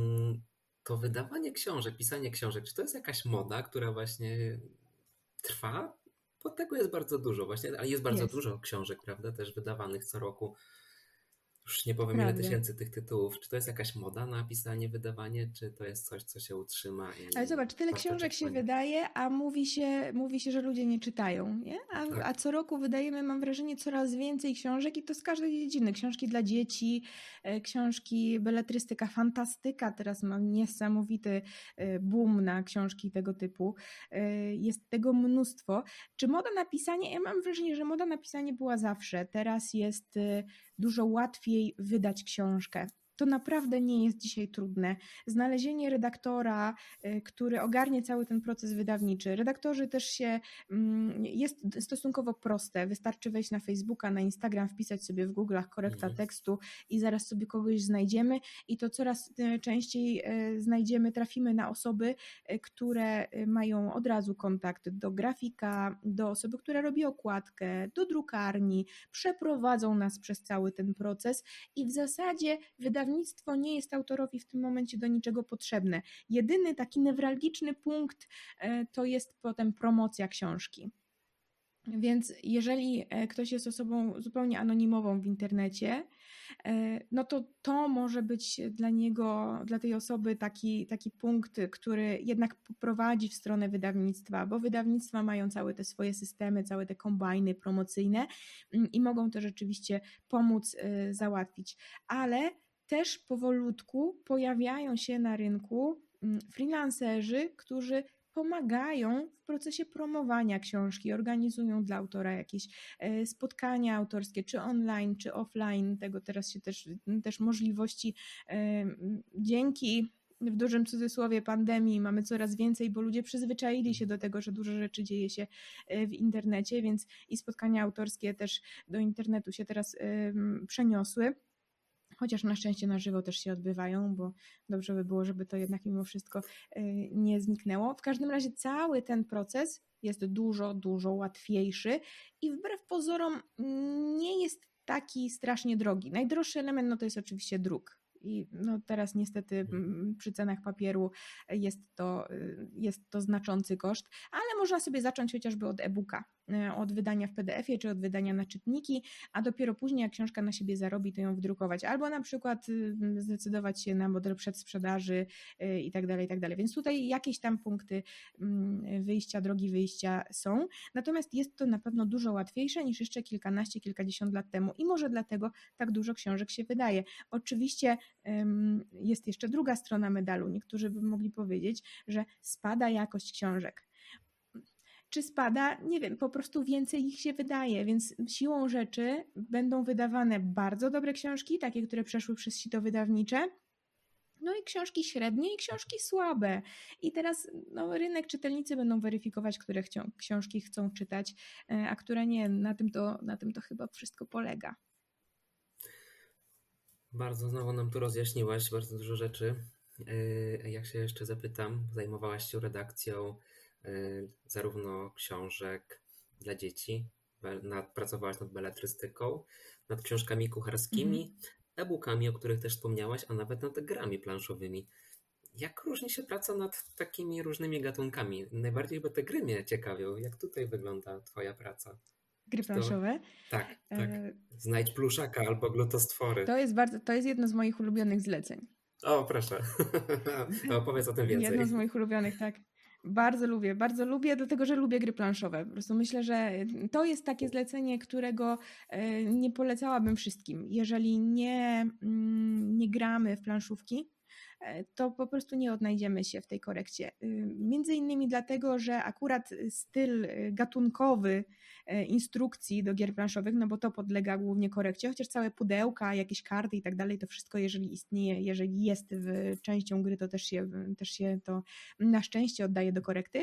Speaker 2: to wydawanie książek, pisanie książek, czy to jest jakaś moda, która właśnie trwa? Bo tego jest bardzo dużo właśnie, a jest bardzo jest. dużo książek, prawda, też wydawanych co roku. Już nie powiem Prawda. ile tysięcy tych tytułów. Czy to jest jakaś moda na pisanie, wydawanie, czy to jest coś, co się utrzyma? I
Speaker 1: Ale zobacz, tyle książek się wydaje, a mówi się, mówi się, że ludzie nie czytają. Nie? A, tak. a co roku wydajemy, mam wrażenie, coraz więcej książek i to z każdej dziedziny. Książki dla dzieci, książki, beletrystyka, fantastyka. Teraz mam niesamowity boom na książki tego typu. Jest tego mnóstwo. Czy moda na pisanie? Ja mam wrażenie, że moda na pisanie była zawsze. Teraz jest dużo łatwiej wydać książkę. To naprawdę nie jest dzisiaj trudne. Znalezienie redaktora, który ogarnie cały ten proces wydawniczy. Redaktorzy też się, jest stosunkowo proste. Wystarczy wejść na Facebooka, na Instagram, wpisać sobie w Google'ach korekta mhm. tekstu i zaraz sobie kogoś znajdziemy i to coraz częściej znajdziemy, trafimy na osoby, które mają od razu kontakt do grafika, do osoby, która robi okładkę, do drukarni, przeprowadzą nas przez cały ten proces i w zasadzie wydawnictwo Wydawnictwo nie jest autorowi w tym momencie do niczego potrzebne. Jedyny taki newralgiczny punkt to jest potem promocja książki. Więc jeżeli e, ktoś jest osobą zupełnie anonimową w internecie, e, no to to może być dla niego, dla tej osoby taki, taki punkt, który jednak poprowadzi w stronę wydawnictwa, bo wydawnictwa mają całe te swoje systemy, całe te kombajny promocyjne mm, i mogą to rzeczywiście pomóc e, załatwić. Ale też powolutku pojawiają się na rynku mm, freelancerzy, którzy pomagają w procesie promowania książki, organizują dla autora jakieś e, spotkania autorskie, czy online, czy offline. Tego teraz się też, też możliwości e, dzięki w dużym cudzysłowie pandemii mamy coraz więcej, bo ludzie przyzwyczaili się do tego, że dużo rzeczy dzieje się e, w internecie, więc i spotkania autorskie też do internetu się teraz e, przeniosły. Chociaż na szczęście na żywo też się odbywają, bo dobrze by było, żeby to jednak mimo wszystko nie zniknęło. W każdym razie cały ten proces jest dużo, dużo łatwiejszy i wbrew pozorom nie jest taki strasznie drogi. Najdroższy element no to jest oczywiście druk. I no teraz niestety przy cenach papieru jest to, jest to znaczący koszt, ale można sobie zacząć chociażby od e-booka, od wydania w P D F-ie czy od wydania na czytniki, a dopiero później jak książka na siebie zarobi, to ją wydrukować. Albo na przykład zdecydować się na model przedsprzedaży i tak dalej, i tak dalej. Więc tutaj jakieś tam punkty wyjścia, drogi wyjścia są. Natomiast jest to na pewno dużo łatwiejsze niż jeszcze kilkanaście, kilkadziesiąt lat temu i może dlatego tak dużo książek się wydaje. Oczywiście jest jeszcze druga strona medalu. Niektórzy by mogli powiedzieć, że spada jakość książek. Czy spada? Nie wiem, po prostu więcej ich się wydaje, więc siłą rzeczy będą wydawane bardzo dobre książki, takie, które przeszły przez sito wydawnicze, no i książki średnie i książki słabe. I teraz no, rynek, czytelnicy będą weryfikować, które chcą, książki chcą czytać, a które nie. Na tym to, na tym to chyba wszystko polega.
Speaker 2: Bardzo znowu nam tu rozjaśniłaś bardzo dużo rzeczy. Jak się jeszcze zapytam, zajmowałaś się redakcją zarówno książek dla dzieci, nad, pracowałaś nad beletrystyką, nad książkami kucharskimi, mhm. e-bookami, o których też wspomniałaś, a nawet nad grami planszowymi. Jak różni się praca nad takimi różnymi gatunkami? Najbardziej bo te gry mnie ciekawią. Jak tutaj wygląda twoja praca?
Speaker 1: Gry planszowe?
Speaker 2: To, tak, tak. Znajdź pluszaka albo glutostwory.
Speaker 1: To jest, bardzo, to jest jedno z moich ulubionych zleceń.
Speaker 2: O, proszę. To opowiedz o tym więcej.
Speaker 1: Jedno z moich ulubionych, tak. Bardzo lubię, bardzo lubię, dlatego że lubię gry planszowe. Po prostu myślę, że to jest takie zlecenie, którego nie polecałabym wszystkim. Jeżeli nie, nie gramy w planszówki, to po prostu nie odnajdziemy się w tej korekcie. Między innymi dlatego, że akurat styl gatunkowy instrukcji do gier planszowych, no bo to podlega głównie korekcie, chociaż całe pudełka, jakieś karty i tak dalej, to wszystko jeżeli istnieje, jeżeli jest w częścią gry, to też się, też się to na szczęście oddaje do korekty.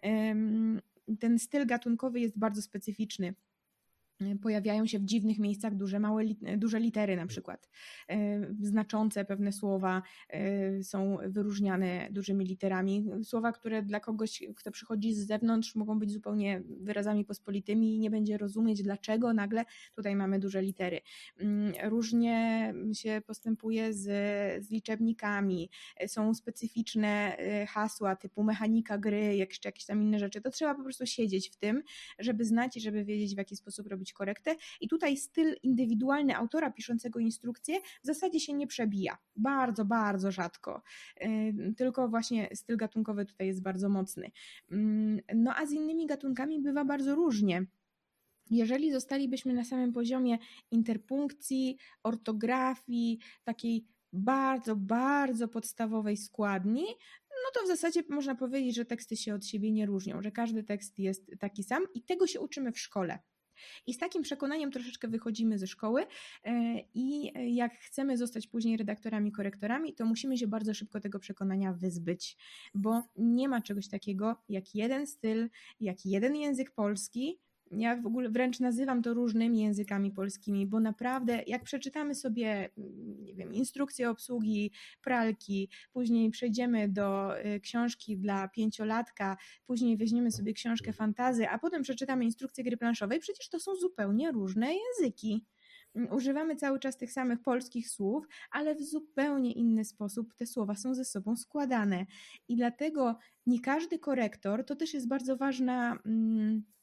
Speaker 1: Ten styl gatunkowy jest bardzo specyficzny. Pojawiają się w dziwnych miejscach duże, małe, duże litery na przykład. Znaczące pewne słowa są wyróżniane dużymi literami. Słowa, które dla kogoś, kto przychodzi z zewnątrz, mogą być zupełnie wyrazami pospolitymi i nie będzie rozumieć, dlaczego nagle tutaj mamy duże litery. Różnie się postępuje z, z liczebnikami. Są specyficzne hasła typu mechanika gry, jakieś, jakieś tam inne rzeczy. To trzeba po prostu siedzieć w tym, żeby znać i żeby wiedzieć, w jaki sposób robić korektę i tutaj styl indywidualny autora piszącego instrukcję w zasadzie się nie przebija. Bardzo, bardzo rzadko. Tylko właśnie styl gatunkowy tutaj jest bardzo mocny. No a z innymi gatunkami bywa bardzo różnie. Jeżeli zostalibyśmy na samym poziomie interpunkcji, ortografii, takiej bardzo, bardzo podstawowej składni, no to w zasadzie można powiedzieć, że teksty się od siebie nie różnią, że każdy tekst jest taki sam i tego się uczymy w szkole. I z takim przekonaniem troszeczkę wychodzimy ze szkoły i jak chcemy zostać później redaktorami, korektorami, to musimy się bardzo szybko tego przekonania wyzbyć, bo nie ma czegoś takiego jak jeden styl, jak jeden język polski. Ja w ogóle wręcz nazywam to różnymi językami polskimi, bo naprawdę jak przeczytamy sobie, nie wiem, instrukcję obsługi pralki, później przejdziemy do książki dla pięciolatka, później weźmiemy sobie książkę fantazy, a potem przeczytamy instrukcję gry planszowej, przecież to są zupełnie różne języki. Używamy cały czas tych samych polskich słów, ale w zupełnie inny sposób te słowa są ze sobą składane. I dlatego nie każdy korektor, to też jest bardzo ważna... Hmm,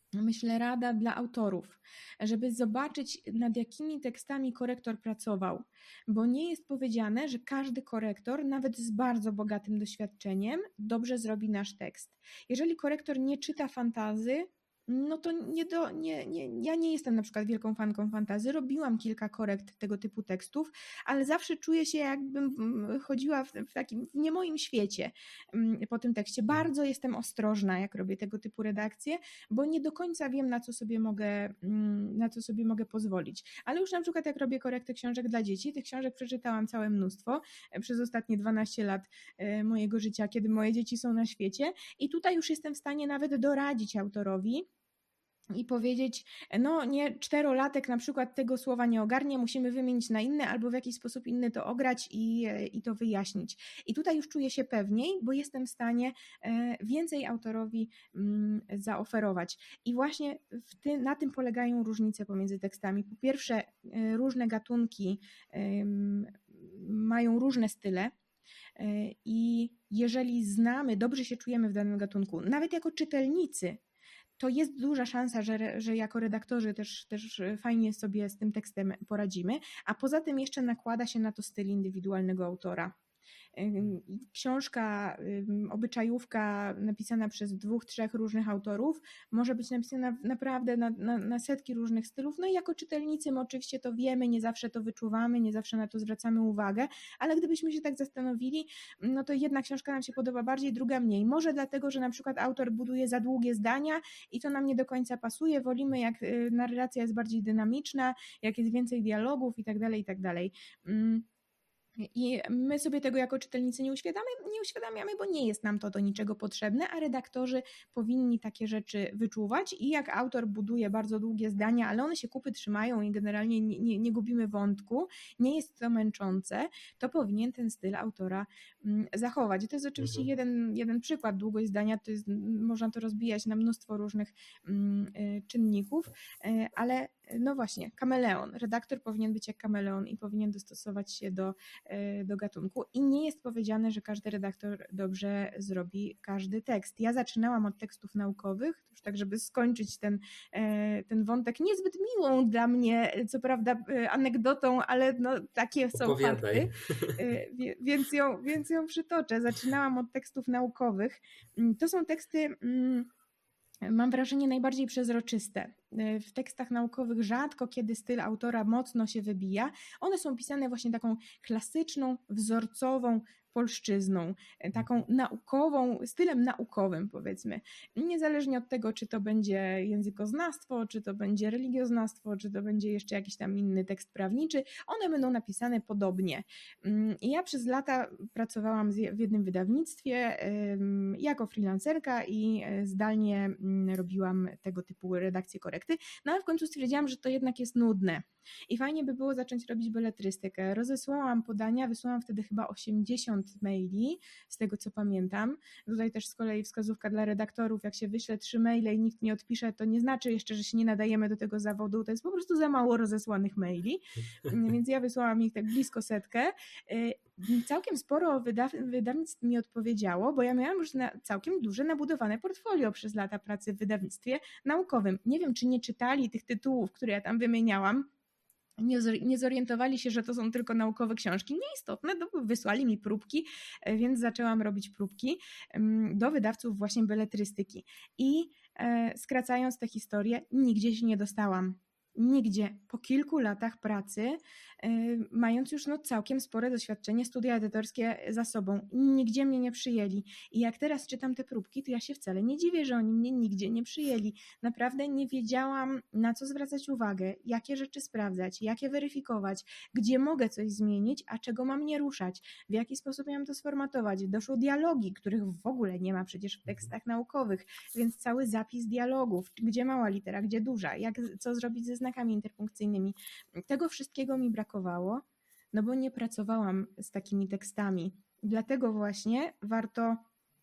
Speaker 1: myślę, rada dla autorów, żeby zobaczyć, nad jakimi tekstami korektor pracował, bo nie jest powiedziane, że każdy korektor, nawet z bardzo bogatym doświadczeniem, dobrze zrobi nasz tekst. Jeżeli korektor nie czyta fantazy, no to nie do, nie, nie, ja nie jestem na przykład wielką fanką fantazy, robiłam kilka korekt tego typu tekstów, ale zawsze czuję się, jakbym chodziła w, w takim, w nie moim świecie po tym tekście. Bardzo jestem ostrożna, jak robię tego typu redakcje, bo nie do końca wiem, na co sobie mogę, na co sobie mogę pozwolić. Ale już na przykład jak robię korekty książek dla dzieci, tych książek przeczytałam całe mnóstwo przez ostatnie dwanaście lat mojego życia, kiedy moje dzieci są na świecie i tutaj już jestem w stanie nawet doradzić autorowi i powiedzieć, no nie, czterolatek na przykład tego słowa nie ogarnie, musimy wymienić na inne albo w jakiś sposób inny to ograć i, i to wyjaśnić. I tutaj już czuję się pewniej, bo jestem w stanie więcej autorowi zaoferować. I właśnie w ty, na tym polegają różnice pomiędzy tekstami. Po pierwsze, różne gatunki mają różne style, i jeżeli znamy, dobrze się czujemy w danym gatunku, nawet jako czytelnicy, to jest duża szansa, że, że jako redaktorzy też, też fajnie sobie z tym tekstem poradzimy, a poza tym jeszcze nakłada się na to styl indywidualnego autora. Książka, obyczajówka napisana przez dwóch, trzech różnych autorów może być napisana naprawdę na, na, na setki różnych stylów. No i jako czytelnicy my oczywiście to wiemy, nie zawsze to wyczuwamy, nie zawsze na to zwracamy uwagę, ale gdybyśmy się tak zastanowili, no to jedna książka nam się podoba bardziej, druga mniej. Może dlatego, że na przykład autor buduje za długie zdania i to nam nie do końca pasuje. Wolimy, jak narracja jest bardziej dynamiczna, jak jest więcej dialogów i tak dalej, i tak dalej. I my sobie tego jako czytelnicy nie uświadamiamy, nie uświadamiamy, bo nie jest nam to do niczego potrzebne, a redaktorzy powinni takie rzeczy wyczuwać i jak autor buduje bardzo długie zdania, ale one się kupy trzymają i generalnie nie, nie, nie gubimy wątku, nie jest to męczące, to powinien ten styl autora zachować. I to jest oczywiście mhm. jeden, jeden przykład. Długość zdania, to jest, można to rozbijać na mnóstwo różnych czynników, ale no właśnie, kameleon. Redaktor powinien być jak kameleon i powinien dostosować się do, do gatunku i nie jest powiedziane, że każdy redaktor dobrze zrobi każdy tekst. Ja zaczynałam od tekstów naukowych, już tak, żeby skończyć ten, ten wątek niezbyt miłą dla mnie, co prawda anegdotą, ale no takie są
Speaker 2: Opowiadaj.
Speaker 1: fakty, więc ją, więc ją przytoczę. Zaczynałam od tekstów naukowych. To są teksty, mam wrażenie, najbardziej przezroczyste. W tekstach naukowych rzadko kiedy styl autora mocno się wybija. One są pisane właśnie taką klasyczną, wzorcową polszczyzną, taką naukową, stylem naukowym powiedzmy. Niezależnie od tego, czy to będzie językoznawstwo, czy to będzie religioznawstwo, czy to będzie jeszcze jakiś tam inny tekst prawniczy, one będą napisane podobnie. I ja przez lata pracowałam w jednym wydawnictwie jako freelancerka i zdalnie robiłam tego typu redakcje korekty, no ale w końcu stwierdziłam, że to jednak jest nudne i fajnie by było zacząć robić beletrystykę. Rozesłałam podania, wysłałam wtedy chyba osiemdziesiąt maili, z tego co pamiętam. Tutaj też z kolei wskazówka dla redaktorów, jak się wyśle trzy maile i nikt nie odpisze, to nie znaczy jeszcze, że się nie nadajemy do tego zawodu, to jest po prostu za mało rozesłanych maili, więc ja wysłałam ich tak blisko setkę. Całkiem sporo wydaw- wydawnictw mi odpowiedziało, bo ja miałam już na całkiem duże nabudowane portfolio przez lata pracy w wydawnictwie naukowym. Nie wiem, czy nie czytali tych tytułów, które ja tam wymieniałam, nie, nie zorientowali się, że to są tylko naukowe książki. Nieistotne, no, wysłali mi próbki, więc zaczęłam robić próbki do wydawców właśnie beletrystyki. I e, skracając tę historię, nigdzie się nie dostałam. Nigdzie. Po kilku latach pracy, yy, mając już no, całkiem spore doświadczenie, studia edytorskie za sobą, nigdzie mnie nie przyjęli. I jak teraz czytam te próbki, to ja się wcale nie dziwię, że oni mnie nigdzie nie przyjęli. Naprawdę nie wiedziałam, na co zwracać uwagę, jakie rzeczy sprawdzać, jakie weryfikować, gdzie mogę coś zmienić, a czego mam nie ruszać, w jaki sposób miałam to sformatować. Doszło dialogi, których w ogóle nie ma przecież w tekstach naukowych, więc cały zapis dialogów, gdzie mała litera, gdzie duża, jak, co zrobić ze znakami interpunkcyjnymi. Tego wszystkiego mi brakowało, no bo nie pracowałam z takimi tekstami. Dlatego właśnie warto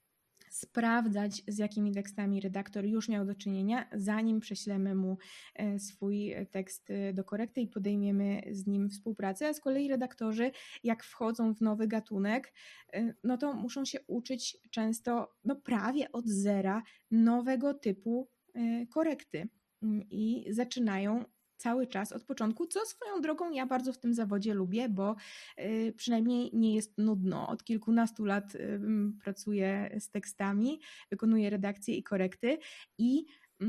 Speaker 1: sprawdzać, z jakimi tekstami redaktor już miał do czynienia, zanim prześlemy mu swój tekst do korekty i podejmiemy z nim współpracę. A z kolei redaktorzy, jak wchodzą w nowy gatunek, no to muszą się uczyć często no prawie od zera nowego typu korekty i zaczynają cały czas od początku, co swoją drogą ja bardzo w tym zawodzie lubię, bo przynajmniej nie jest nudno. Od kilkunastu lat pracuję z tekstami, wykonuję redakcję i korekty i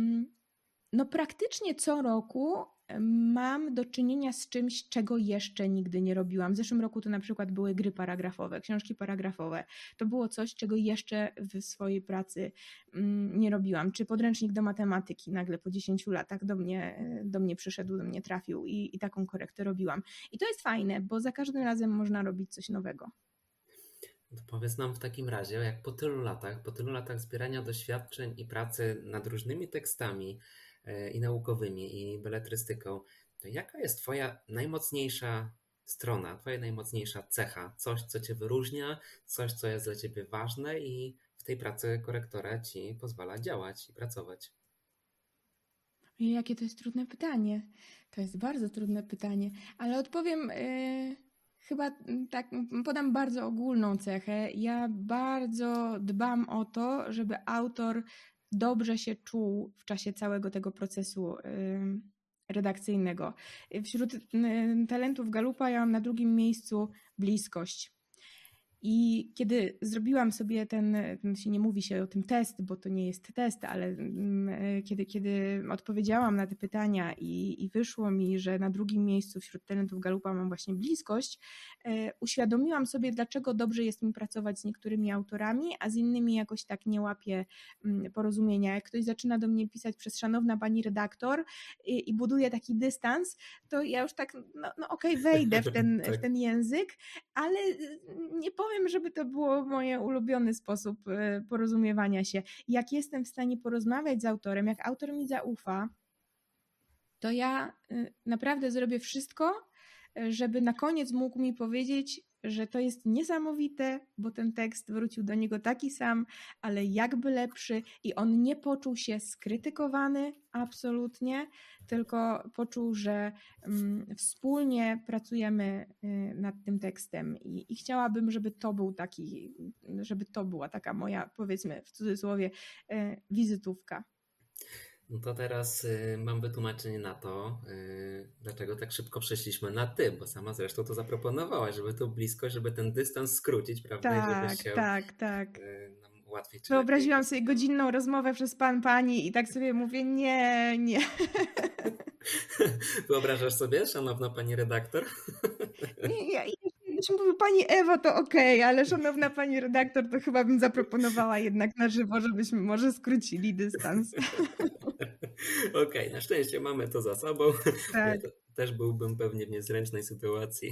Speaker 1: no praktycznie co roku mam do czynienia z czymś, czego jeszcze nigdy nie robiłam. W zeszłym roku to na przykład były gry paragrafowe, książki paragrafowe. To było coś, czego jeszcze w swojej pracy nie robiłam. Czy podręcznik do matematyki nagle po dziesięciu latach do mnie, do mnie przyszedł, do mnie trafił i, i taką korektę robiłam. I to jest fajne, bo za każdym razem można robić coś nowego.
Speaker 2: To powiedz nam w takim razie, jak po tylu latach, po tylu latach zbierania doświadczeń i pracy nad różnymi tekstami i naukowymi, i beletrystyką, to jaka jest twoja najmocniejsza strona, twoja najmocniejsza cecha? Coś, co cię wyróżnia, coś, co jest dla ciebie ważne i w tej pracy korektora ci pozwala działać i pracować?
Speaker 1: Jakie to jest trudne pytanie. To jest bardzo trudne pytanie, ale odpowiem... Yy... Chyba tak, podam bardzo ogólną cechę. Ja bardzo dbam o to, żeby autor dobrze się czuł w czasie całego tego procesu redakcyjnego. Wśród talentów Galupa ja mam na drugim miejscu bliskość. I kiedy zrobiłam sobie ten, nie mówi się o tym test, bo to nie jest test, ale kiedy, kiedy odpowiedziałam na te pytania i, i wyszło mi, że na drugim miejscu wśród talentów Galupa mam właśnie bliskość, uświadomiłam sobie, dlaczego dobrze jest mi pracować z niektórymi autorami, a z innymi jakoś tak nie łapię porozumienia. Jak ktoś zaczyna do mnie pisać przez szanowna pani redaktor i, i buduje taki dystans, to ja już tak, no, no okej, okay, wejdę w ten, tak. w ten język, ale nie powiem, żeby to było mój ulubiony sposób porozumiewania się. Jak jestem w stanie porozmawiać z autorem, jak autor mi zaufa, to ja naprawdę zrobię wszystko, żeby na koniec mógł mi powiedzieć, że to jest niesamowite, bo ten tekst wrócił do niego taki sam, ale jakby lepszy i on nie poczuł się skrytykowany absolutnie, tylko poczuł, że um, wspólnie pracujemy y, nad tym tekstem I, i chciałabym, żeby to był taki, żeby to była taka moja, powiedzmy w cudzysłowie, y, wizytówka.
Speaker 2: No to teraz y, mam wytłumaczenie na to, y, dlaczego tak szybko przeszliśmy na ty, bo sama zresztą to zaproponowałaś, żeby tu blisko, żeby ten dystans skrócić, prawda?
Speaker 1: Tak,
Speaker 2: I żeby się
Speaker 1: tak, tak.
Speaker 2: Y, nam łatwiej.
Speaker 1: Wyobraziłam sobie godzinną rozmowę przez pan, pani i tak sobie mówię, nie, nie.
Speaker 2: Wyobrażasz sobie, szanowna pani redaktor?
Speaker 1: Nie, ja, jeśli mówił pani Ewo, to okej, okay, ale szanowna pani redaktor, to chyba bym zaproponowała jednak na żywo, żebyśmy może skrócili dystans.
Speaker 2: Okej, okay, na szczęście mamy to za sobą.
Speaker 1: Tak.
Speaker 2: Ja też byłbym pewnie w niezręcznej sytuacji.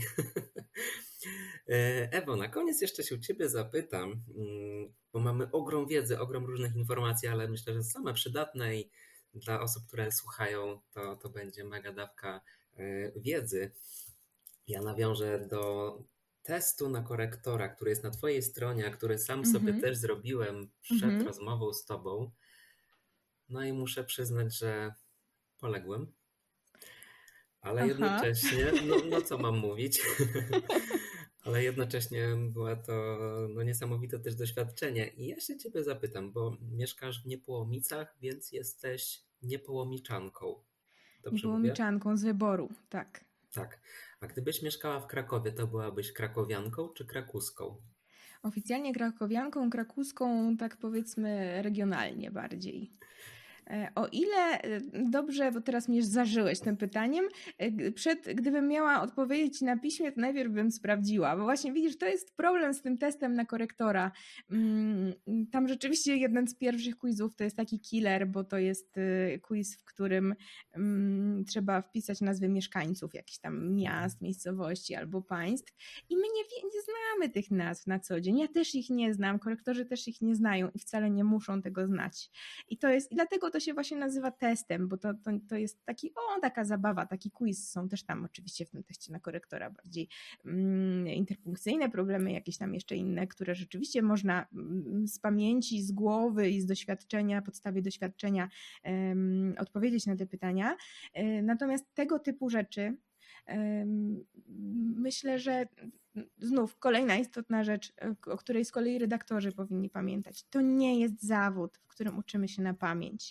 Speaker 2: Ewo, na koniec jeszcze się u ciebie zapytam, bo mamy ogrom wiedzy, ogrom różnych informacji, ale myślę, że same przydatne i dla osób, które słuchają, to, to będzie mega dawka wiedzy. Ja nawiążę do testu na korektora, który jest na twojej stronie, a który sam mm-hmm. sobie też zrobiłem przed mm-hmm. rozmową z tobą. No i muszę przyznać, że poległem. Ale Aha. jednocześnie, no, no co mam mówić, ale jednocześnie było to no, niesamowite też doświadczenie. I ja się ciebie zapytam, bo mieszkasz w Niepołomicach, więc jesteś niepołomiczanką. Dobrze
Speaker 1: Niepołomiczanką mówię? Z wyboru, tak.
Speaker 2: Tak. A gdybyś mieszkała w Krakowie, to byłabyś krakowianką czy krakuską?
Speaker 1: Oficjalnie krakowianką, krakuską, tak powiedzmy regionalnie bardziej. O ile dobrze, bo teraz mnie zażyłeś tym pytaniem, przed, gdybym miała odpowiedzieć na piśmie, to najpierw bym sprawdziła, bo właśnie widzisz, to jest problem z tym testem na korektora. Tam rzeczywiście jeden z pierwszych quizów to jest taki killer, bo to jest quiz, w którym trzeba wpisać nazwy mieszkańców jakichś tam miast, miejscowości albo państw i my nie, nie znamy tych nazw na co dzień. Ja też ich nie znam, korektorzy też ich nie znają i wcale nie muszą tego znać. I to jest, i dlatego to się właśnie nazywa testem, bo to, to, to jest taki, o, taka zabawa, taki quiz. Są też tam oczywiście w tym teście na korektora bardziej mm, interpunkcyjne problemy, jakieś tam jeszcze inne, które rzeczywiście można mm, z pamięci, z głowy i z doświadczenia, podstawie doświadczenia um, odpowiedzieć na te pytania. Natomiast tego typu rzeczy um, myślę, że znów kolejna istotna rzecz, o której z kolei redaktorzy powinni pamiętać. To nie jest zawód, w którym uczymy się na pamięć.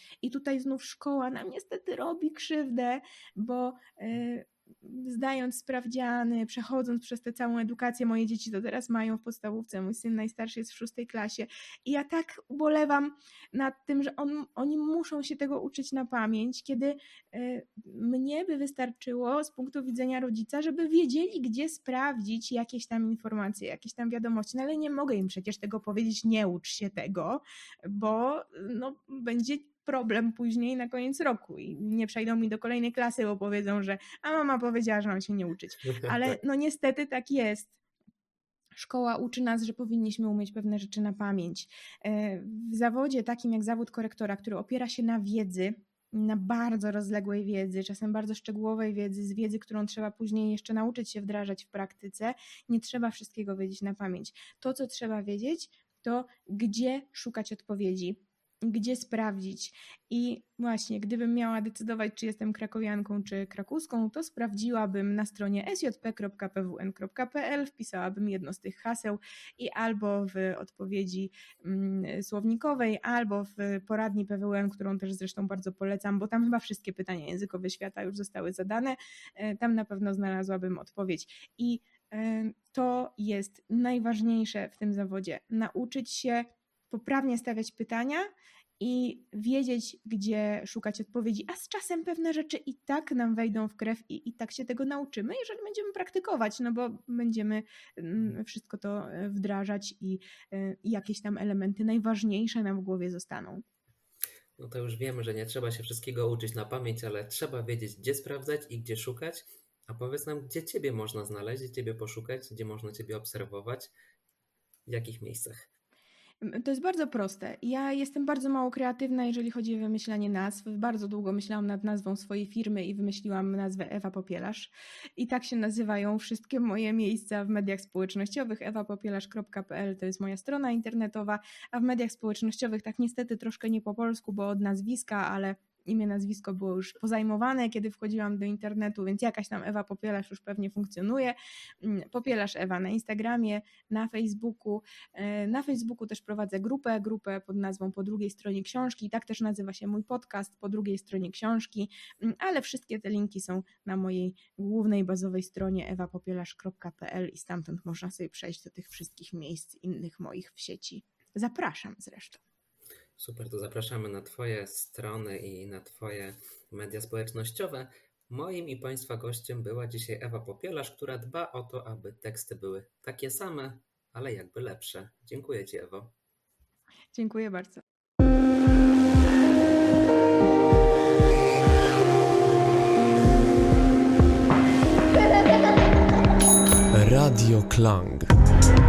Speaker 1: I tutaj znów szkoła nam niestety robi krzywdę, bo yy, zdając sprawdziany, przechodząc przez tę całą edukację, moje dzieci to teraz mają w podstawówce, mój syn najstarszy jest w szóstej klasie i ja tak ubolewam nad tym, że on, oni muszą się tego uczyć na pamięć, kiedy y, mnie by wystarczyło z punktu widzenia rodzica, żeby wiedzieli, gdzie sprawdzić jakieś tam informacje, jakieś tam wiadomości, no ale nie mogę im przecież tego powiedzieć, nie ucz się tego, bo no, będzie problem później na koniec roku i nie przejdą mi do kolejnej klasy, bo powiedzą, że a mama powiedziała, że mam się nie uczyć. Ale no niestety tak jest. Szkoła uczy nas, że powinniśmy umieć pewne rzeczy na pamięć. W zawodzie takim jak zawód korektora, który opiera się na wiedzy, na bardzo rozległej wiedzy, czasem bardzo szczegółowej wiedzy, z wiedzy, którą trzeba później jeszcze nauczyć się wdrażać w praktyce, nie trzeba wszystkiego wiedzieć na pamięć. To, co trzeba wiedzieć, to gdzie szukać odpowiedzi, gdzie sprawdzić. I właśnie, gdybym miała decydować, czy jestem krakowianką, czy krakuską, to sprawdziłabym na stronie s j p kropka p w n kropka p l, wpisałabym jedno z tych haseł i albo w odpowiedzi mm, słownikowej, albo w poradni P W N, którą też zresztą bardzo polecam, bo tam chyba wszystkie pytania językowe świata już zostały zadane, tam na pewno znalazłabym odpowiedź. I to jest najważniejsze w tym zawodzie, nauczyć się poprawnie stawiać pytania i wiedzieć, gdzie szukać odpowiedzi, a z czasem pewne rzeczy i tak nam wejdą w krew i, i tak się tego nauczymy, jeżeli będziemy praktykować, no bo będziemy wszystko to wdrażać i, i jakieś tam elementy najważniejsze nam w głowie zostaną.
Speaker 2: No to już wiemy, że nie trzeba się wszystkiego uczyć na pamięć, ale trzeba wiedzieć, gdzie sprawdzać i gdzie szukać. A powiedz nam, gdzie Ciebie można znaleźć, gdzie Ciebie poszukać, gdzie można Ciebie obserwować, w jakich miejscach?
Speaker 1: To jest bardzo proste. Ja jestem bardzo mało kreatywna, jeżeli chodzi o wymyślanie nazw. Bardzo długo myślałam nad nazwą swojej firmy i wymyśliłam nazwę Ewa Popielarz. I tak się nazywają wszystkie moje miejsca w mediach społecznościowych. ewa popielarz kropka p l to jest moja strona internetowa, a w mediach społecznościowych tak niestety troszkę nie po polsku, bo od nazwiska, ale imię, nazwisko było już pozajmowane, kiedy wchodziłam do internetu, więc jakaś tam Ewa Popielarz już pewnie funkcjonuje. Popielarz Ewa na Instagramie, na Facebooku. Na Facebooku też prowadzę grupę, grupę pod nazwą Po drugiej stronie książki i tak też nazywa się mój podcast Po drugiej stronie książki, ale wszystkie te linki są na mojej głównej, bazowej stronie ewa popielarz kropka p l i stamtąd można sobie przejść do tych wszystkich miejsc innych moich w sieci. Zapraszam zresztą.
Speaker 2: Super, to zapraszamy na Twoje strony i na Twoje media społecznościowe. Moim i Państwa gościem była dzisiaj Ewa Popielarz, która dba o to, aby teksty były takie same, ale jakby lepsze. Dziękuję Ci, Ewo.
Speaker 1: Dziękuję bardzo.
Speaker 3: Radio Klang.